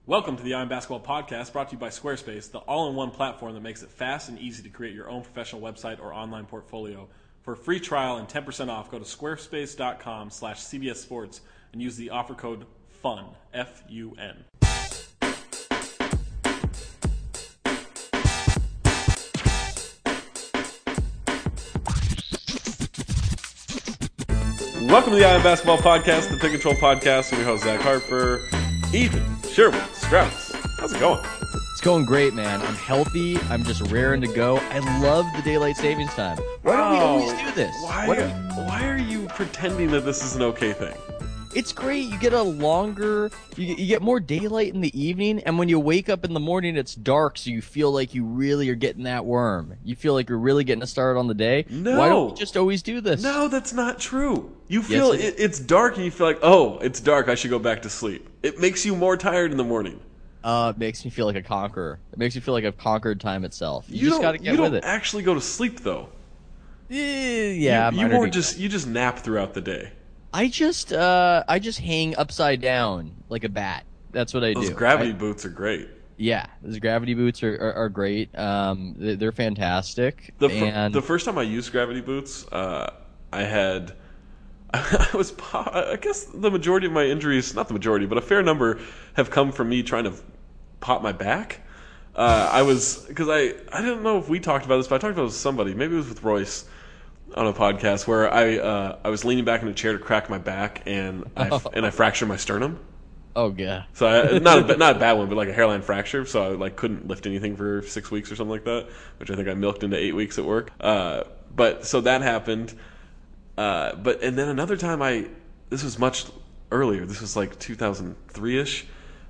Welcome to the Iron Basketball Podcast, brought to you by Squarespace, the all-in-one platform that makes it fast and easy to create your own professional website or online portfolio. For a free trial and 10% off, go to squarespace.com/CBSSports and use the offer code FUN, F-U-N. Welcome to the Iron Basketball Podcast, the Pick and Troll Podcast. I'm your host, Zach Harper. Ethan Sherwood Strauss. How's it going? It's going great, man. I'm healthy. I'm just raring to go. I love the daylight savings time. Why do we always do this? Why are you pretending that this is an okay thing? It's great. You get a longer, you get more daylight in the evening, and when you wake up in the morning, it's dark, so you feel like you really are getting that worm. You feel like you're really getting a start on the day. No. Why don't we just always do this? No, that's not true. You feel it's dark, and you feel like, oh, it's dark, I should go back to sleep. It makes you more tired in the morning. It makes me feel like a conqueror. It makes me feel like I've conquered time itself. You just got to get with it. You don't actually go to sleep, though. Yeah, you just nap throughout the day. I just hang upside down like a bat. That's what I do. Those gravity boots are great. Yeah, those gravity boots are great. They're fantastic. The first time I used gravity boots, I guess the majority of my injuries, not the majority, but a fair number, have come from me trying to pop my back. I didn't know if we talked about this, but I talked about it with somebody. Maybe it was with Royce on a podcast where I was leaning back in a chair to crack my back and I fractured my sternum. Oh yeah. So not a bad one, but like a hairline fracture. So I couldn't lift anything for 6 weeks or something like that, which I think I milked into 8 weeks at work. But so that happened. And then another time this was much earlier. This was like 2003-ish.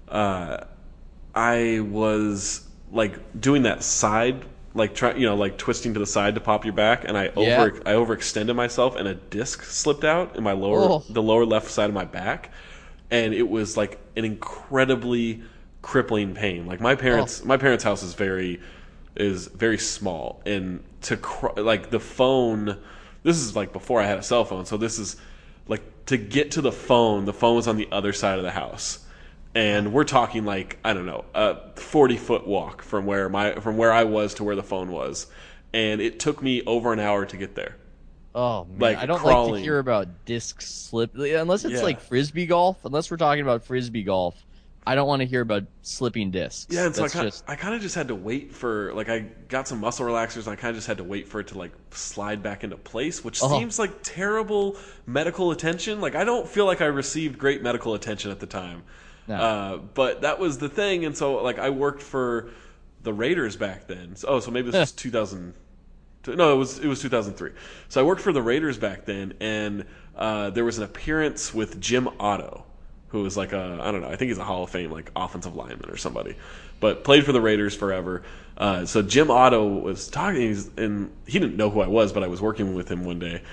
I was like doing that side, like twisting to the side to pop your back, and I overextended myself, and a disc slipped out in my the lower left side of my back, and it was like an incredibly crippling pain. Like my parents' house is very small, and like the phone. This is like before I had a cell phone, so this is like to get to the phone was on the other side of the house. And we're talking like, I don't know, a 40-foot walk from where I was to where the phone was. And it took me over an hour to get there. Oh, man. I don't like to hear about disc slip. Unless it's like Frisbee golf. Unless we're talking about Frisbee golf. I don't want to hear about slipping discs. Yeah, and so I kind of just had to wait for, like, I got some muscle relaxers, and I kind of just had to wait for it to, like, slide back into place, which seems like terrible medical attention. Like, I don't feel like I received great medical attention at the time. No. But that was the thing, and so, like, I worked for the Raiders back then. So maybe this was 2000. No, it was 2003. So I worked for the Raiders back then, and there was an appearance with Jim Otto, who was like I don't know, I think he's a Hall of Fame like offensive lineman or somebody, but played for the Raiders forever. So Jim Otto was talking, and he didn't know who I was, but I was working with him one day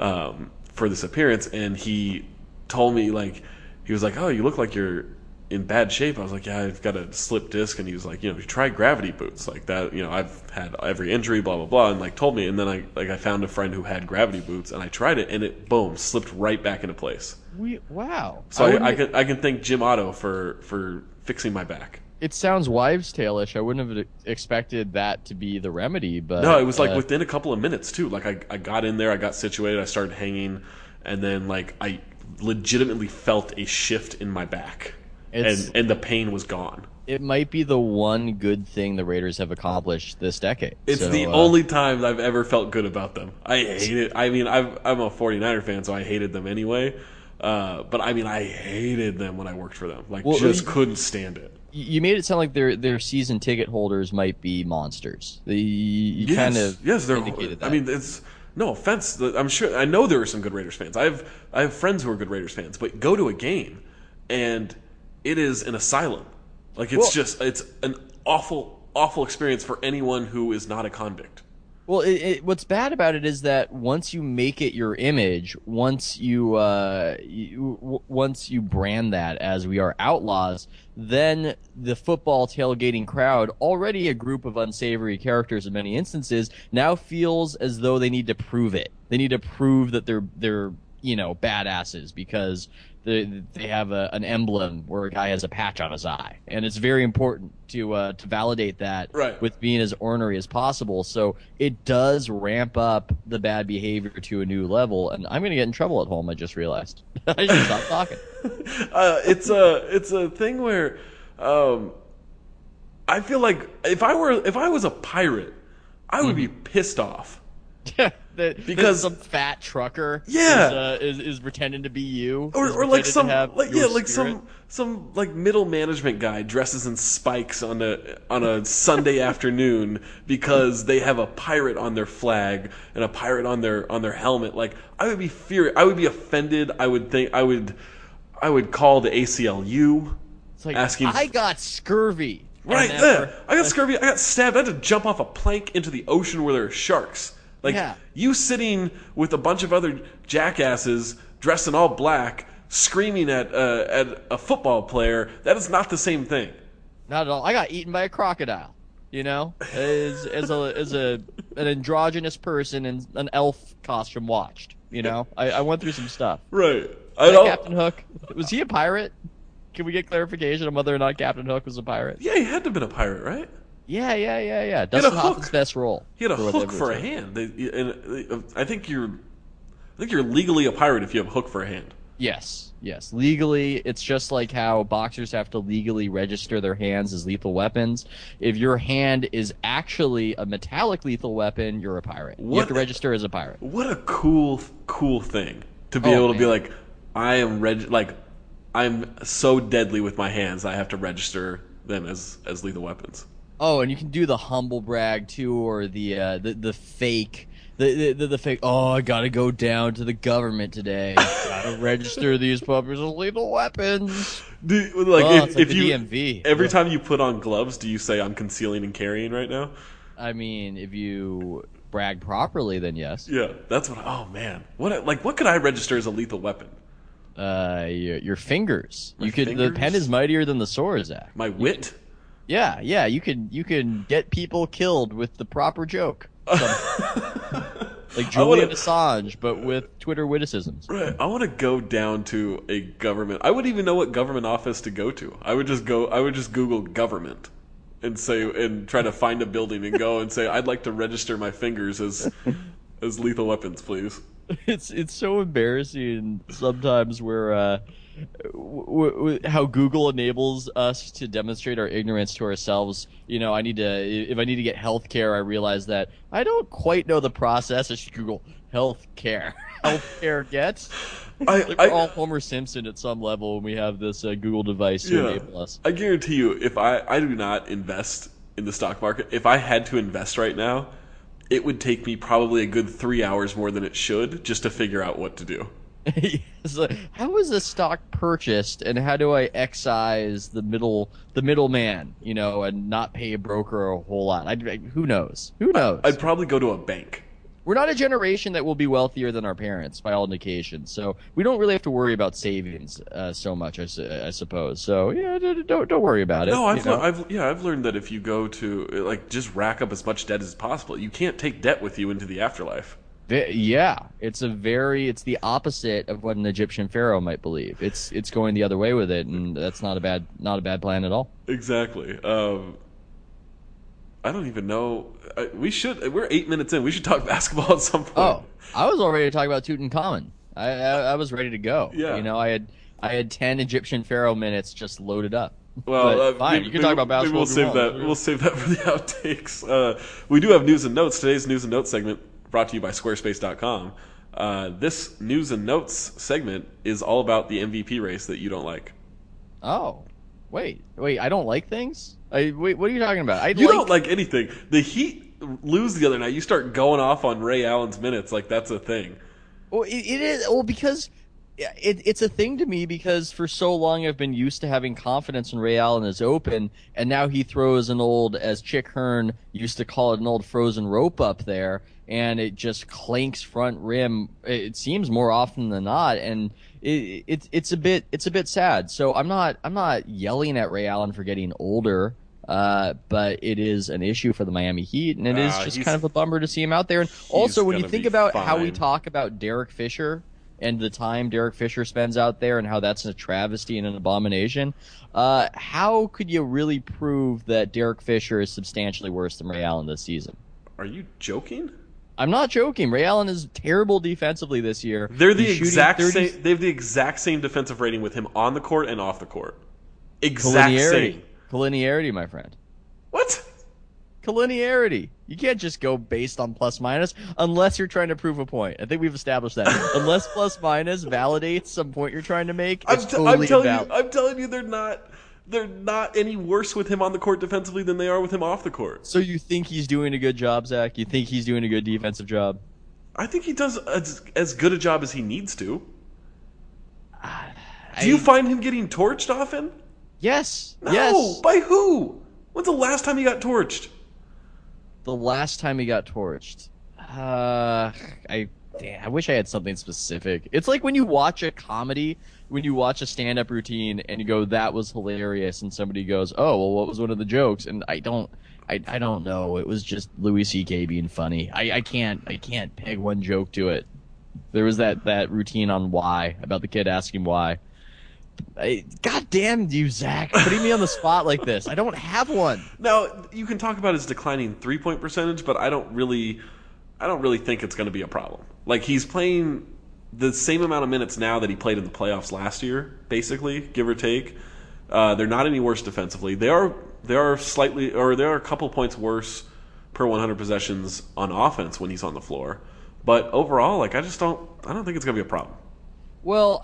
for this appearance, and he told me, like, he was like, "Oh, you look like you're in bad shape." I was like, "Yeah, I've got a slipped disc," and he was like, "You try gravity boots like that. I've had every injury, blah blah blah," and like told me, and then I found a friend who had gravity boots, and I tried it, and it slipped right back into place. Wow! So I can thank Jim Otto for fixing my back. It sounds wives' tale-ish. I wouldn't have expected that to be the remedy, but no, it was like within a couple of minutes too. Like I got in there, I got situated, I started hanging, and then like I legitimately felt a shift in my back. And the pain was gone. It might be the one good thing the Raiders have accomplished this decade. It's the only time I've ever felt good about them. I hate it. I mean, I'm a 49er fan, so I hated them anyway. But I mean, I hated them when I worked for them. Couldn't stand it. You made it sound like their season ticket holders might be monsters. They're indicated that. I mean, it's no offense. I know there are some good Raiders fans. I have friends who are good Raiders fans, but go to a game and it is an asylum. Like it's an awful experience for anyone who is not a convict. Well, what's bad about it is that once you make it your image, once you brand that as we are outlaws, then the football tailgating crowd, already a group of unsavory characters in many instances, now feels as though they need to prove it. They need to prove that they're badasses because they have an emblem where a guy has a patch on his eye, and it's very important to validate that Right. with being as ornery as possible. So it does ramp up the bad behavior to a new level, and I'm going to get in trouble at home. I just realized. I should stop talking. It's a thing where I feel like if I was a pirate, I would be pissed off. Because some fat trucker is pretending to be you, or like some spirit. some like middle management guy dresses in spikes on a Sunday afternoon because they have a pirate on their flag and a pirate on their helmet. Like, I would be furious. I would be offended. I would call the ACLU. It's like, asking. I got scurvy. Right, yeah. I got scurvy. I got stabbed. I had to jump off a plank into the ocean where there are sharks. Like, you sitting with a bunch of other jackasses dressed in all black, screaming at a football player, that is not the same thing. Not at all. I got eaten by a crocodile. You know, as an androgynous person in an elf costume watched. You know, I went through some stuff. Right. Captain Hook, was he a pirate? Can we get clarification on whether or not Captain Hook was a pirate? Yeah, he had to have been a pirate, right? Yeah. Dustin Hoffman's best role. He had a hook for a hand. I think you're legally a pirate if you have a hook for a hand. Yes. Legally, it's just like how boxers have to legally register their hands as lethal weapons. If your hand is actually a metallic lethal weapon, you're a pirate. You have to register as a pirate. What a cool thing to be able to be like, I'm so deadly with my hands, I have to register them as lethal weapons. Oh, and you can do the humble brag too, or the fake, the fake. Oh, I gotta go down to the government today. Gotta register these puppies as lethal weapons. If the you DMV. Every time you put on gloves, do you say I'm concealing and carrying right now? I mean, if you brag properly, then yes. Yeah, that's what. Oh man, what could I register as a lethal weapon? Your fingers. Fingers? The pen is mightier than the sword, Zach. My wit. Yeah. You can get people killed with the proper joke. Like Julian Assange, but with Twitter witticisms. Right. I want to go down to a government. I wouldn't even know what government office to go to. I would just Google government and try to find a building and go and say, I'd like to register my fingers as lethal weapons, please. It's so embarrassing sometimes where how Google enables us to demonstrate our ignorance to ourselves. You know, if I need to get health care, I realize that I don't quite know the process. I should Google health care. Health care gets. We're all Homer Simpson at some level when we have this Google device to enable us. I guarantee you, if I do not invest in the stock market, if I had to invest right now, it would take me probably a good 3 hours more than it should just to figure out what to do. So how is a stock purchased, and how do I excise the middleman, you know, and not pay a broker a whole lot? Who knows? I'd probably go to a bank. We're not a generation that will be wealthier than our parents, by all indications. So we don't really have to worry about savings so much, I suppose. So yeah, don't worry about it. No, I've learned that if you go to just rack up as much debt as possible, you can't take debt with you into the afterlife. Yeah, it's the opposite of what an Egyptian pharaoh might believe. It's going the other way with it, and that's not a bad plan at all. Exactly. I don't even know. We're 8 minutes in. We should talk basketball at some point. Oh, I was all ready to talk about Tutankhamun. I was ready to go. Yeah. You know, I had 10 Egyptian pharaoh minutes just loaded up. Well, fine. You can talk about basketball. We'll save that for the outtakes. We do have news and notes. Today's news and notes segment brought to you by Squarespace.com. This news and notes segment is all about the MVP race that you don't like. Oh, wait! I don't like things. Wait, what are you talking about? You don't like anything. The Heat lose the other night. You start going off on Ray Allen's minutes like that's a thing. Well, it is. Well, because it's a thing to me because for so long I've been used to having confidence in Ray Allen as open, and now he throws an old, as Chick Hearn used to call it, an old frozen rope up there, and it just clanks front rim. It seems more often than not, and it's a bit sad. So I'm not yelling at Ray Allen for getting older. But it is an issue for the Miami Heat, and it is just kind of a bummer to see him out there. And also, when you think about how we talk about Derek Fisher, and the time Derek Fisher spends out there and how that's a travesty and an abomination, how could you really prove that Derek Fisher is substantially worse than Ray Allen this season? Are you joking? I'm not joking. Ray Allen is terrible defensively this year. They're the exact same. They have the exact same defensive rating with him on the court and off the court. Exact same. Collinearity, my friend. What? Collinearity. You can't just go based on plus minus unless you're trying to prove a point. I think we've established that. Unless plus minus validates some point you're trying to make, it's totally invalid. I'm telling you, they're not any worse with him on the court defensively than they are with him off the court. So you think he's doing a good job, Zach? You think he's doing a good defensive job? I think he does as good a job as he needs to. Do you find him getting torched often? Yes. No. Yes. By who? When's the last time he got torched? The last time he got torched. I wish I had something specific. It's like when you watch a comedy, when you watch a stand-up routine and you go, that was hilarious, and somebody goes, oh, well, what was one of the jokes? And I don't know. It was just Louis C.K. being funny. I can't peg one joke to it. There was that routine on Why, about the kid asking why. God damn you, Zach, putting me on the spot like this. I don't have one. Now, you can talk about his declining three-point percentage, but I don't really think it's going to be a problem. Like, he's playing the same amount of minutes now that he played in the playoffs last year, basically, give or take. They're not any worse defensively. They are a couple points worse per 100 possessions on offense when he's on the floor. But overall, like, I don't think it's going to be a problem. Well,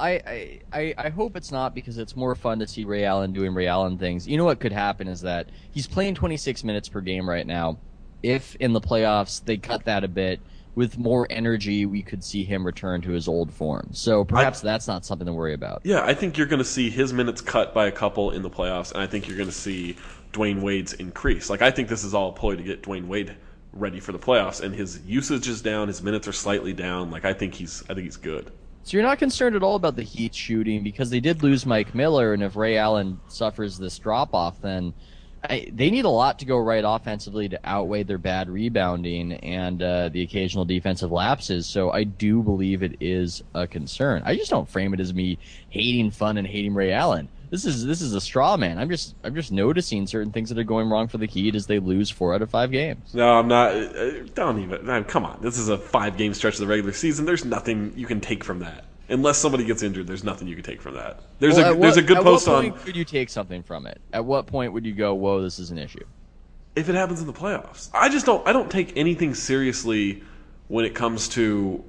I hope it's not, because it's more fun to see Ray Allen doing Ray Allen things. You know what could happen is that he's playing 26 minutes per game right now. If in the playoffs they cut that a bit, with more energy, we could see him return to his old form. So perhaps that's not something to worry about. Yeah, I think you're going to see his minutes cut by a couple in the playoffs, and I think you're going to see Dwayne Wade's increase. Like, I think this is all a ploy to get Dwayne Wade ready for the playoffs, and his usage is down, his minutes are slightly down. Like, I think he's good. So you're not concerned at all about the Heat shooting, because they did lose Mike Miller, and if Ray Allen suffers this drop-off, then they need a lot to go right offensively to outweigh their bad rebounding and the occasional defensive lapses. So I do believe it is a concern. I just don't frame it as me hating fun and hating Ray Allen. This is a straw man. I'm just noticing certain things that are going wrong for the Heat as they lose 4 out of 5 games. No, I'm not. Don't even. Come on. This is a 5-game stretch of the regular season. There's nothing you can take from that. Unless somebody gets injured, there's nothing you can take from that. There's a good post on. At what point could you take something from it? At what point would you go, whoa, this is an issue? If it happens in the playoffs. I don't take anything seriously when it comes to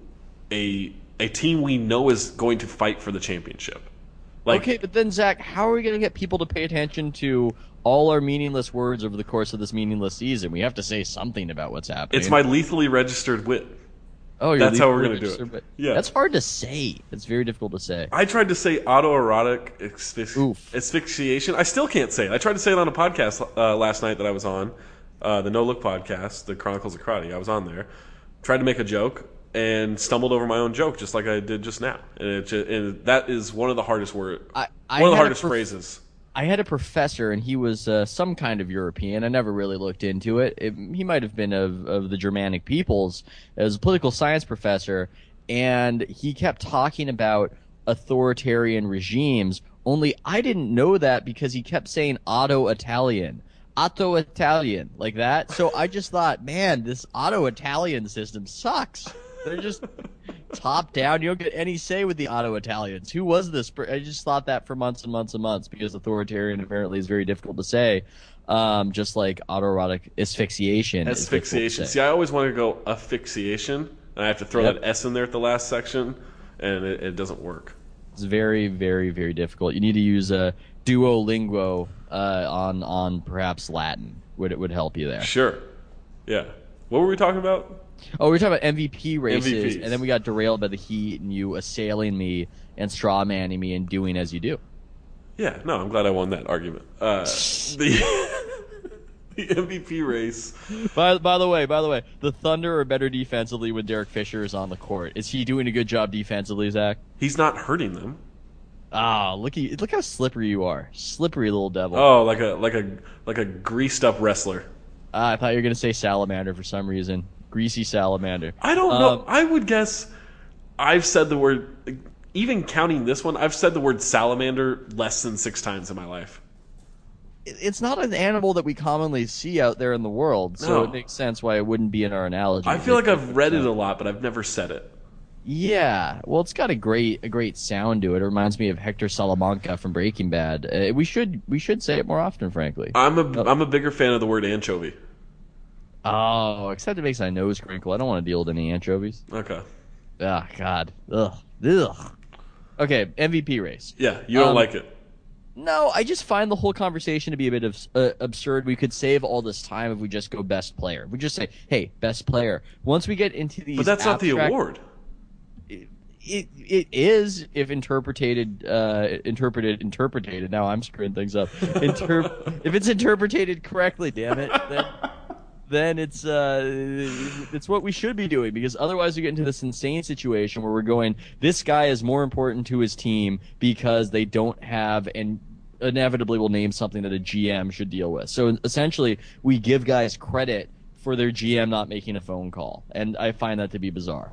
a team we know is going to fight for the championship. Like, okay, but then, Zach, how are we going to get people to pay attention to all our meaningless words over the course of this meaningless season? We have to say something about what's happening. It's my lethally registered wit. Oh, that's how we're going to do it. Yeah, that's hard to say. It's very difficult to say. I tried to say autoerotic asphyxiation. I still can't say it. I tried to say it on a podcast last night that I was on, the No Look podcast, the Chronicles of Karate. I was on there, tried to make a joke, and stumbled over my own joke just like I did just now. And that is one of the hardest words. One of the hardest phrases. I had a professor, and he was some kind of European. I never really looked into it. He might have been of the Germanic peoples. As a political science professor, and he kept talking about authoritarian regimes, only I didn't know that because he kept saying Otto-Italian, like that. So I just thought, man, this Otto-Italian system sucks. They're just top down. You don't get any say with the Otto-Italians. Who was this? I just thought that for months and months and months, because authoritarian apparently is very difficult to say. Just like autoerotic asphyxiation. Asphyxiation. See, I always want to go asphyxiation, and I have to throw that S in there at the last section, and it doesn't work. It's very, very, very difficult. You need to use a Duolingo on perhaps Latin. Would help you there. Sure. Yeah. What were we talking about? Oh, we were talking about MVP races, MVPs. And then we got derailed by the Heat and you assailing me and strawmanning me and doing as you do. Yeah, no, I'm glad I won that argument. The MVP race. By the way, the Thunder are better defensively when Derek Fisher is on the court. Is he doing a good job defensively, Zach? He's not hurting them. Ah, look how slippery you are. Slippery little devil. Oh, like a greased up wrestler. I thought you were going to say salamander for some reason. Greasy salamander. I don't know. I would guess I've said the word, even counting this one, I've said the word salamander less than 6 times in my life. It's not an animal that we commonly see out there in the world, so it makes sense why it wouldn't be in our analogy. I feel like I've read it a lot, but I've never said it. Yeah, well, it's got a great sound to it. It reminds me of Hector Salamanca from Breaking Bad. We should say it more often, frankly. I'm a bigger fan of the word anchovy. Oh, except it makes my nose crinkle. I don't want to deal with any anchovies. Okay. Ah, God. Ugh. Okay, MVP race. Yeah, you don't like it. No, I just find the whole conversation to be a bit of absurd. We could save all this time if we just go best player. If we just say, hey, best player. Once we get into these, but that's not the award. It is if interpreted. Now I'm screwing things up. If it's interpreted correctly, damn it, then it's what we should be doing, because otherwise we get into this insane situation where we're going, this guy is more important to his team because they don't have, and inevitably will name something that a GM should deal with. So essentially we give guys credit for their GM not making a phone call, and I find that to be bizarre.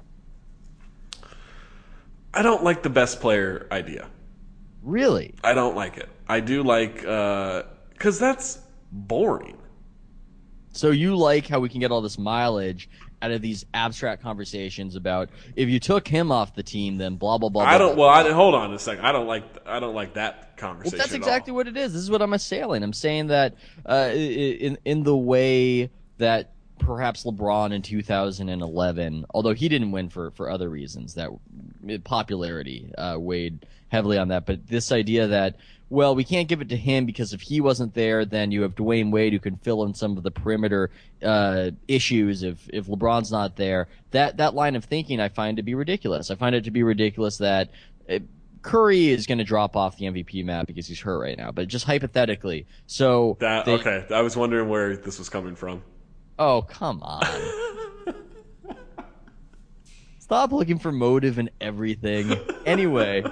I don't like the best player idea. Really? I don't like it. I do like, because that's boring. So you like how we can get all this mileage out of these abstract conversations about, if you took him off the team, then blah blah blah. Hold on a second. I don't like that conversation. Well, that's exactly what it is. This is what I'm assailing. I'm saying that in the way that perhaps LeBron in 2011, although he didn't win for other reasons, that popularity weighed heavily on that. But this idea that, well, we can't give it to him because if he wasn't there, then you have Dwayne Wade who can fill in some of the perimeter issues if LeBron's not there. That line of thinking I find to be ridiculous. I find it to be ridiculous that Curry is going to drop off the MVP map because he's hurt right now. But just hypothetically, so okay, I was wondering where this was coming from. Oh, come on. Stop looking for motive in everything. Anyway,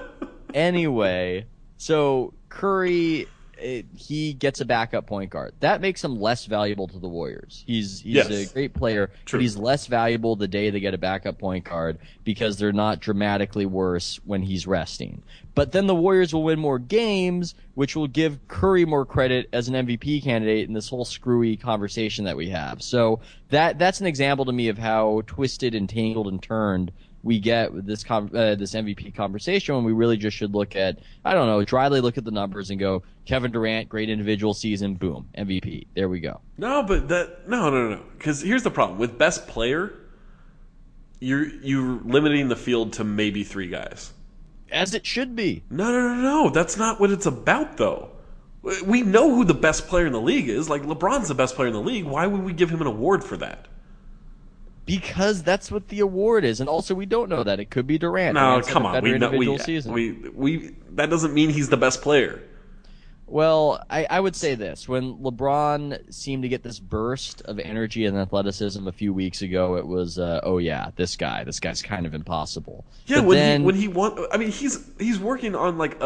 so Curry, he gets a backup point guard. That makes him less valuable to the Warriors. He's a great player, True. But he's less valuable the day they get a backup point guard because they're not dramatically worse when he's resting. But then the Warriors will win more games, which will give Curry more credit as an MVP candidate in this whole screwy conversation that we have. So that's an example to me of how twisted and tangled and turned we get with this MVP conversation, when we really just should look at, I don't know, dryly look at the numbers and go, Kevin Durant, great individual season, boom, MVP. There we go. No, but no. Because here's the problem with best player, you're limiting the field to maybe 3 guys. As it should be. No. That's not what it's about, though. We know who the best player in the league is. Like, LeBron's the best player in the league. Why would we give him an award for that? Because that's what the award is, and also we don't know that. It could be Durant. No, come on. Season. That doesn't mean he's the best player. Well, I would say this. When LeBron seemed to get this burst of energy and athleticism a few weeks ago, it was, this guy's kind of impossible. Yeah, when he won, I mean, he's working on like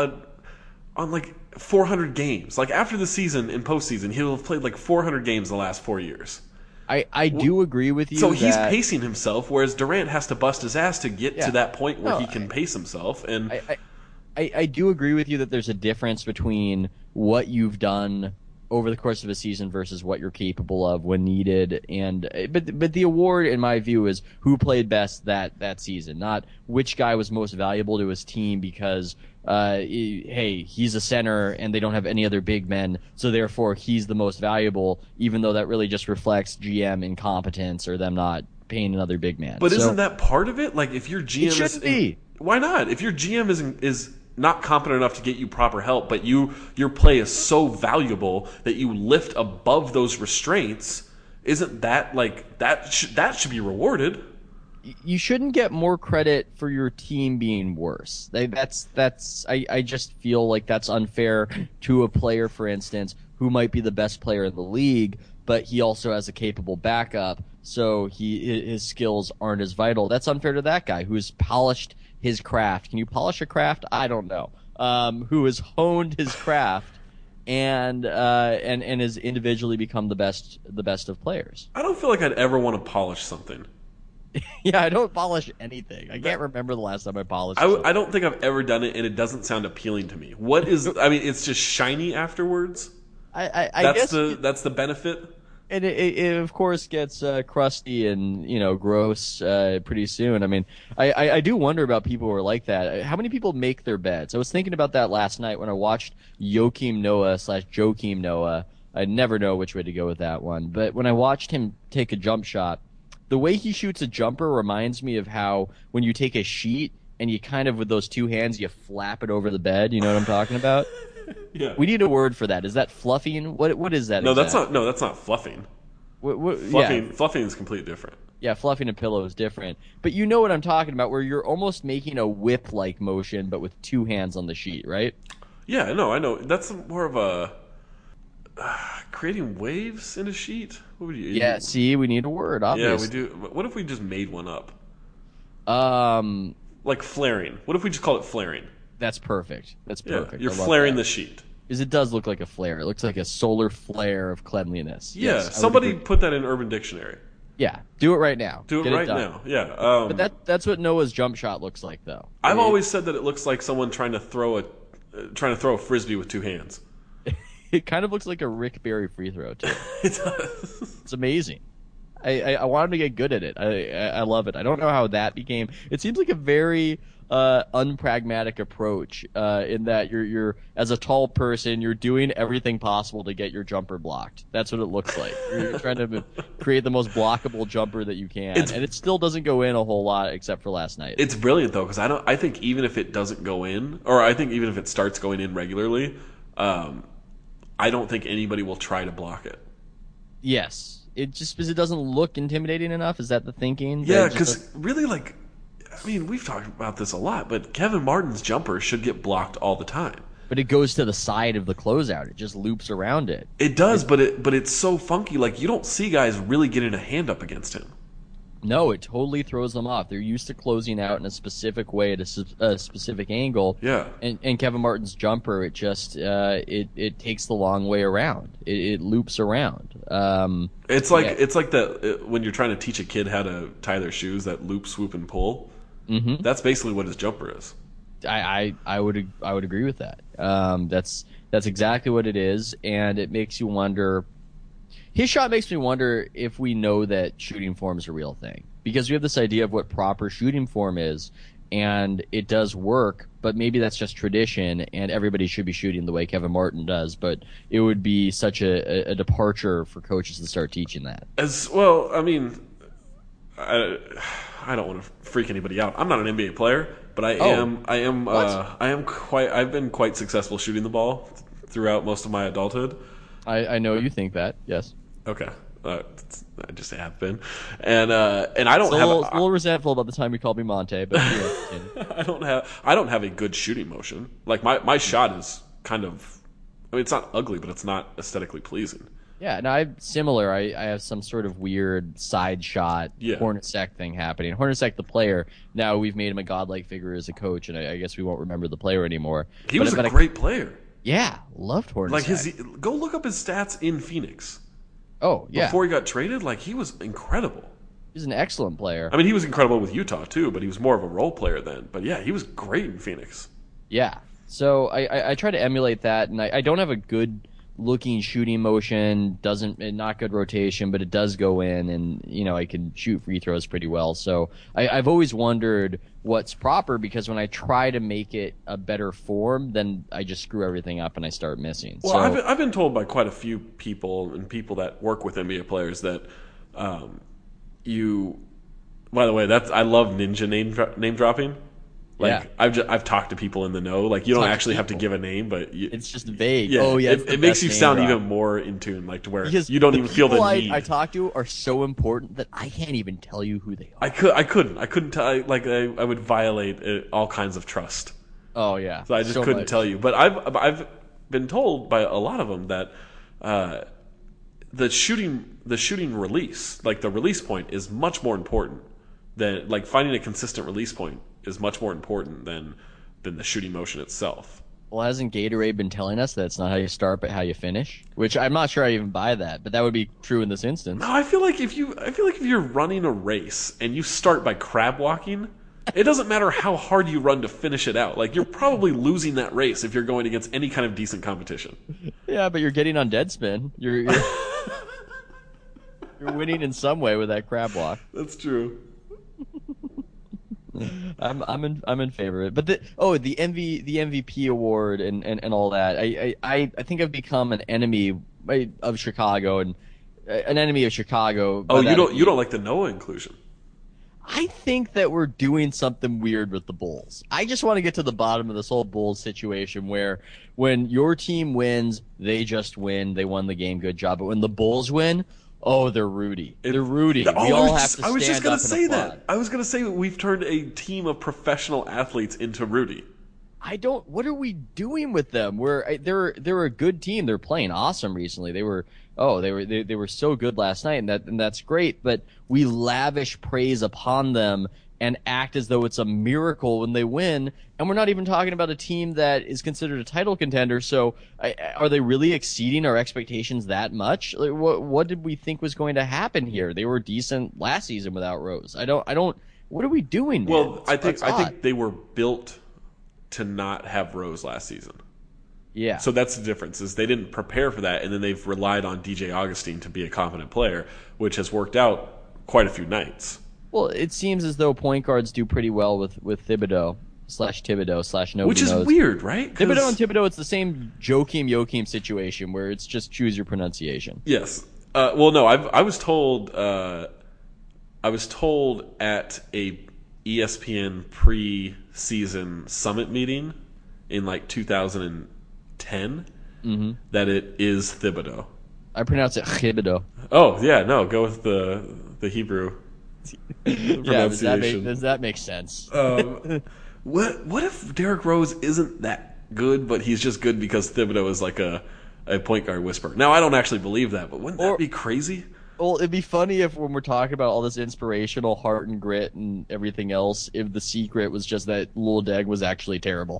400 games. Like, after the season, in postseason, he'll have played like 400 games the last 4 years. I do agree with you. So he's pacing himself, whereas Durant has to bust his ass to get to that point where he can pace himself. And I do agree with you that there's a difference between what you've done over the course of a season versus what you're capable of when needed. But the award, in my view, is who played best that season, not which guy was most valuable to his team because he's a center and they don't have any other big men, so therefore he's the most valuable, even though that really just reflects GM incompetence or them not paying another big man. But isn't that part of it? Like, if your GM it shouldn't be. Why not? If your GM is not competent enough to get you proper help, but your play is so valuable that you lift above those restraints, isn't that like that should be rewarded? You shouldn't get more credit for your team being worse. I just feel like that's unfair to a player, for instance, who might be the best player in the league, but he also has a capable backup, so his skills aren't as vital. That's unfair to that guy who's polished his craft. Can you polish a craft? I don't know. Who has honed his craft and has individually become the best of players. I don't feel like I'd ever want to polish something. Yeah, I don't polish anything. I can't remember the last time I polished I don't think I've ever done it, and it doesn't sound appealing to me. What is? I mean, it's just shiny afterwards. I guess That's the benefit. and it of course gets crusty and gross pretty soon. I mean, I do wonder about people who are like that. How many people make their beds? I was thinking about that last night when I watched Joakim Noah / Joakim Noah. I never know which way to go with that one, but when I watched him take a jump shot, the way he shoots a jumper reminds me of how when you take a sheet and you kind of with those two hands you flap it over the bed. You know what I'm talking about? Yeah. We need a word for that. Is that fluffing? What is that? No, exactly? that's not fluffing. Yeah. Fluffing is completely different. Yeah, fluffing a pillow is different. But you know what I'm talking about, where you're almost making a whip-like motion, but with two hands on the sheet, right? Yeah, no, I know. That's more of a creating waves in a sheet. What would you? Yeah, see, we need a word, obviously. Yeah, we do. What if we just made one up? Um, Like flaring. What if we just call it flaring? that's perfect. That's perfect. You're I love flaring that. the sheet. Because it does look like a flare. It looks like a solar flare of cleanliness. Yeah, Yes, I would somebody agree. put that in Urban Dictionary. Yeah, do it right now. Do it Get right done. now. Yeah. But that's what Noah's jump shot looks like, though. I've always said that it looks like someone trying to throw a frisbee with two hands. It kind of looks like a Rick Barry free throw, too. It does. It's amazing. I want him to get good at it. I love it. I don't know how that became. It seems like a very unpragmatic approach in that you're as a tall person, you're doing everything possible to get your jumper blocked. That's what it looks like. You're trying to create the most blockable jumper that you can, and it still doesn't go in a whole lot except for last night. It's brilliant though, because I think even if it doesn't go in, or I think even if it starts going in regularly, I don't think anybody will try to block it. Yes. It just because it doesn't look intimidating enough. Is that the thinking? Yeah, because really, like, I mean, we've talked about this a lot, but Kevin Martin's jumper should get blocked all the time. But it goes to the side of the closeout. It just loops around it. It does, but it's so funky. Like, you don't see guys really getting a hand up against him. No, it totally throws them off. They're used to closing out in a specific way at a specific angle. Yeah. And Kevin Martin's jumper, it just it takes the long way around. It loops around. It's like that when you're trying to teach a kid how to tie their shoes, that loop, swoop, and pull. Mm-hmm. That's basically what his jumper is. I would agree with that. That's exactly what it is, and it makes you wonder. His shot makes me wonder if we know that shooting form is a real thing, because we have this idea of what proper shooting form is, and it does work, but maybe that's just tradition, and everybody should be shooting the way Kevin Martin does. But it would be such a departure for coaches to start teaching that. As well, I mean, I don't want to freak anybody out. I'm not an NBA player, but I've been quite successful shooting the ball throughout most of my adulthood. I know you think that, yes. Okay. I just have been, and I don't have a little resentful about the time you called me Monte, but I don't have a good shooting motion. Like my shot is kind of, I mean, it's not ugly, but it's not aesthetically pleasing. Yeah, no, I'm similar. I have some sort of weird side shot Hornacek thing happening. Hornacek, the player, now we've made him a godlike figure as a coach, and I guess we won't remember the player anymore. He was a great player. Yeah, loved Hornacek. Like go look up his stats in Phoenix. Oh, yeah. Before he got traded, like, he was incredible. He's an excellent player. I mean, he was incredible with Utah, too, but he was more of a role player then. But, yeah, he was great in Phoenix. Yeah. So I try to emulate that, and I don't have a good-looking shooting motion, not good rotation, but it does go in, and, I can shoot free throws pretty well. So I've always wondered what's proper, because when I try to make it a better form, then I just screw everything up and I start missing. Well, I've been told by quite a few people and people that work with NBA players that by the way, I love ninja name dropping. Like, yeah. I've talked to people in the know. Like, you don't actually have to give a name, but it's just vague. Yeah, oh yeah, it makes you sound even more in tune, like to where you don't even feel the need. I talk to are so important that I can't even tell you who they are. I couldn't tell. Like, I would violate all kinds of trust. Oh yeah, so I just couldn't tell you. But I've been told by a lot of them that the shooting release, like the release point, is much more important than finding a consistent release point is much more important than the shooting motion itself. Well, hasn't Gatorade been telling us that it's not how you start, but how you finish? Which I'm not sure I even buy that, but that would be true in this instance. No, I feel like if you're running a race and you start by crab walking, it doesn't matter how hard you run to finish it out. Like, you're probably losing that race if you're going against any kind of decent competition. Yeah, but you're getting on Deadspin. You're you're winning in some way with that crab walk. That's true. I'm in favor of it. But the MVP award and all that. I think I've become an enemy of Chicago and an enemy of Chicago. Oh, you don't like the Noah inclusion? I think that we're doing something weird with the Bulls. I just want to get to the bottom of this whole Bulls situation where when your team wins, they just win. They won the game. Good job. But when the Bulls win, oh, they're Rudy. They're Rudy. We all have to stand up and applaud. I was just going to say that. I was going to say that we've turned a team of professional athletes into Rudy. What are we doing with them? They're a good team. They're playing awesome recently. They were so good last night, and that's great. But we lavish praise upon them and act as though it's a miracle when they win. And we're not even talking about a team that is considered a title contender. So are they really exceeding our expectations that much? Like, what did we think was going to happen here? They were decent last season without Rose. I don't. What are we doing? Well, I think they were built to not have Rose last season. Yeah. So that's the difference, is they didn't prepare for that, and then they've relied on DJ Augustine to be a competent player, which has worked out quite a few nights. Well, it seems as though point guards do pretty well with Thibodeau / nobody Which is knows. weird, right? Thibodeau and Thibodeau, it's the same Joakim situation where it's just choose your pronunciation. Yes. Well, no, I was told at a ESPN pre-season summit meeting in like 2010 that it is Thibodeau. I pronounce it Thibodeau. Oh yeah, no, go with the Hebrew pronunciation. Does that make sense? What if Derrick Rose isn't that good, but he's just good because Thibodeau is like a point guard whisperer? Now, I don't actually believe that, but wouldn't that be crazy? Well, it'd be funny if when we're talking about all this inspirational heart and grit and everything else, if the secret was just that Lil Deg was actually terrible.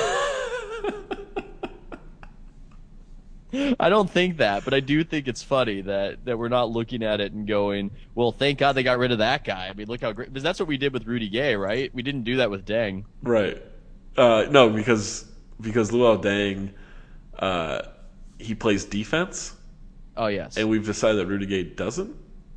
I don't think that, but I do think it's funny that we're not looking at it and going, well, thank God they got rid of that guy. I mean, look how great, because that's what we did with Rudy Gay, right? We didn't do that with Deng. Right. No, because Luol Deng, he plays defense. Oh, yes. And we've decided that Rudy Gay doesn't?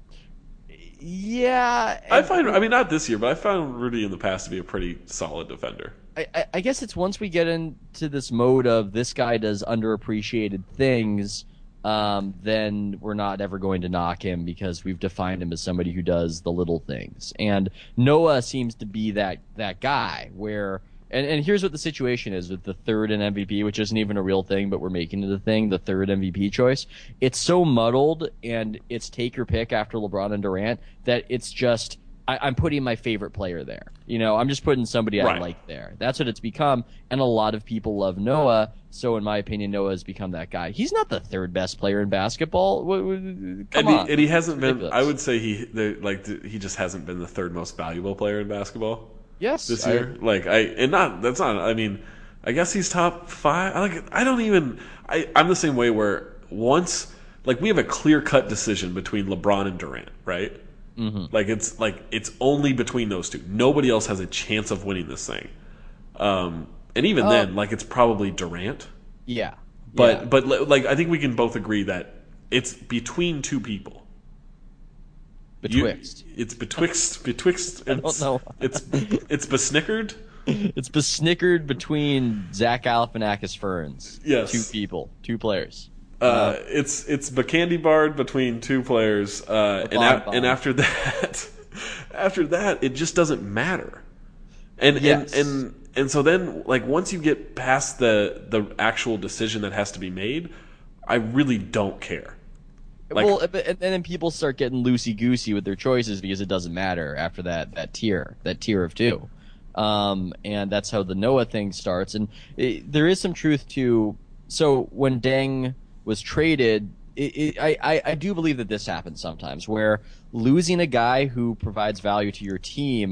Yeah. I mean, not this year, but I found Rudy in the past to be a pretty solid defender. I guess it's once we get into this mode of this guy does underappreciated things, then we're not ever going to knock him because we've defined him as somebody who does the little things. And Noah seems to be that guy where... And here's what the situation is with the third in MVP, which isn't even a real thing, but we're making it a thing, the third MVP choice. It's so muddled, and it's take your pick after LeBron and Durant, that it's just, I'm putting my favorite player there. You know, I'm just putting somebody I like there. That's what it's become, and a lot of people love Noah, so in my opinion, Noah has become that guy. He's not the third best player in basketball. Come on. And he hasn't been, I would say he just hasn't been the third most valuable player in basketball. Yes, this year. I mean, I guess he's top 5. I'm the same way where once, like, we have a clear-cut decision between LeBron and Durant, right? Mm-hmm. It's only between those two. Nobody else has a chance of winning this thing. And even then, it's probably Durant. Yeah. But I think we can both agree that it's between two people. It's betwixt. I don't know. It's besnickered. It's besnickered between Zach Galifianakis Ferns. Yes, two players. It's Bacandy Bard between two players, and after that, it just doesn't matter. And so then, once you get past the actual decision that has to be made, I really don't care. And then people start getting loosey-goosey with their choices because it doesn't matter after that tier of two. And that's how the Noah thing starts. And there is some truth to... So when Deng was traded, I do believe that this happens sometimes, where losing a guy who provides value to your team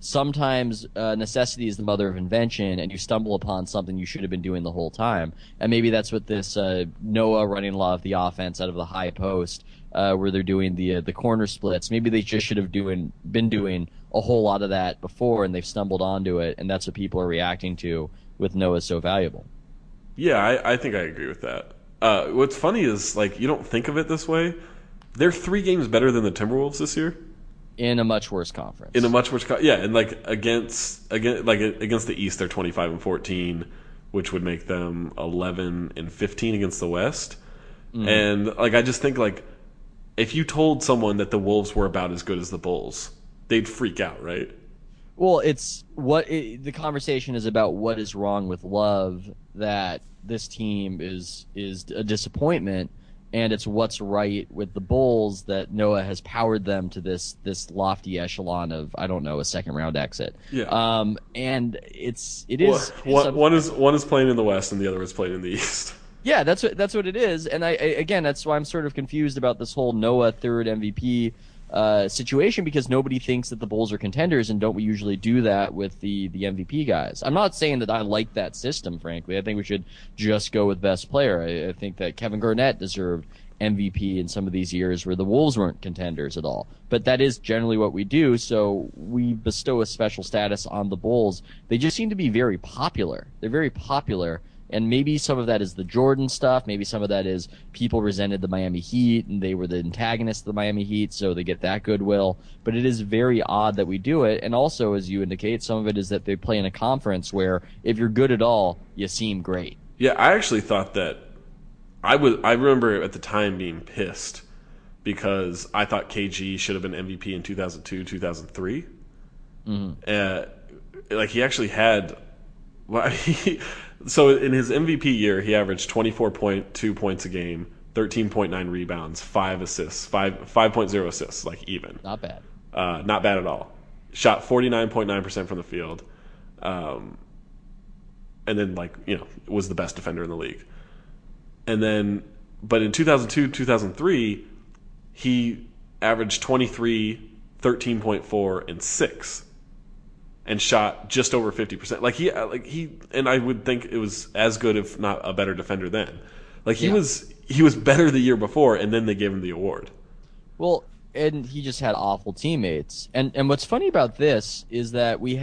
sometimes necessity is the mother of invention, and you stumble upon something you should have been doing the whole time. And maybe that's what this Noah running a lot of the offense out of the high post, where they're doing the corner splits. Maybe they just should have been doing a whole lot of that before, and they've stumbled onto it, and that's what people are reacting to with Noah so valuable. Yeah, I think I agree with that. What's funny is, like, you don't think of it this way. They're 3 games better than the Timberwolves this year. In a much worse conference. In a much worse, yeah, and like against the East, they're 25-14, which would make them 11-15 against the West. Mm-hmm. And like I just think like if you told someone that the Wolves were about as good as the Bulls, they'd freak out, right? Well, the conversation is about what is wrong with Love, that this team is a disappointment. And it's what's right with the Bulls that Noah has powered them to this lofty echelon of, I don't know, a second round exit. Yeah. And it is one is playing in the West and the other is playing in the East. Yeah, that's what it is. And again, that's why I'm sort of confused about this whole Noah third MVP situation, because nobody thinks that the Bulls are contenders, and don't we usually do that with the MVP guys? I'm not saying that I like that system, frankly. I think we should just go with best player. I think that Kevin Garnett deserved MVP in some of these years where the Wolves weren't contenders at all. But that is generally what we do, so we bestow a special status on the Bulls. They just seem to be very popular. They're very popular. And maybe some of that is the Jordan stuff. Maybe some of that is people resented the Miami Heat, and they were the antagonists of the Miami Heat, so they get that goodwill. But it is very odd that we do it. And also, as you indicate, some of it is that they play in a conference where if you're good at all, you seem great. Yeah, I actually thought that I remember at the time being pissed because I thought KG should have been MVP in 2002, 2003. Mm-hmm. Like he actually had. Well, so in his MVP year, he averaged 24.2 points a game, 13.9 rebounds, 5 assists, 5.0 assists, like even. Not bad. Not bad at all. Shot 49.9% from the field, and then was the best defender in the league. And then, but in 2002, 2003, he averaged 23, 13.4, and 6. And shot just over 50%. Like he, and I would think it was as good, if not a better defender then. Like he was better the year before, and then they gave him the award. Well, and he just had awful teammates. And what's funny about this is that we've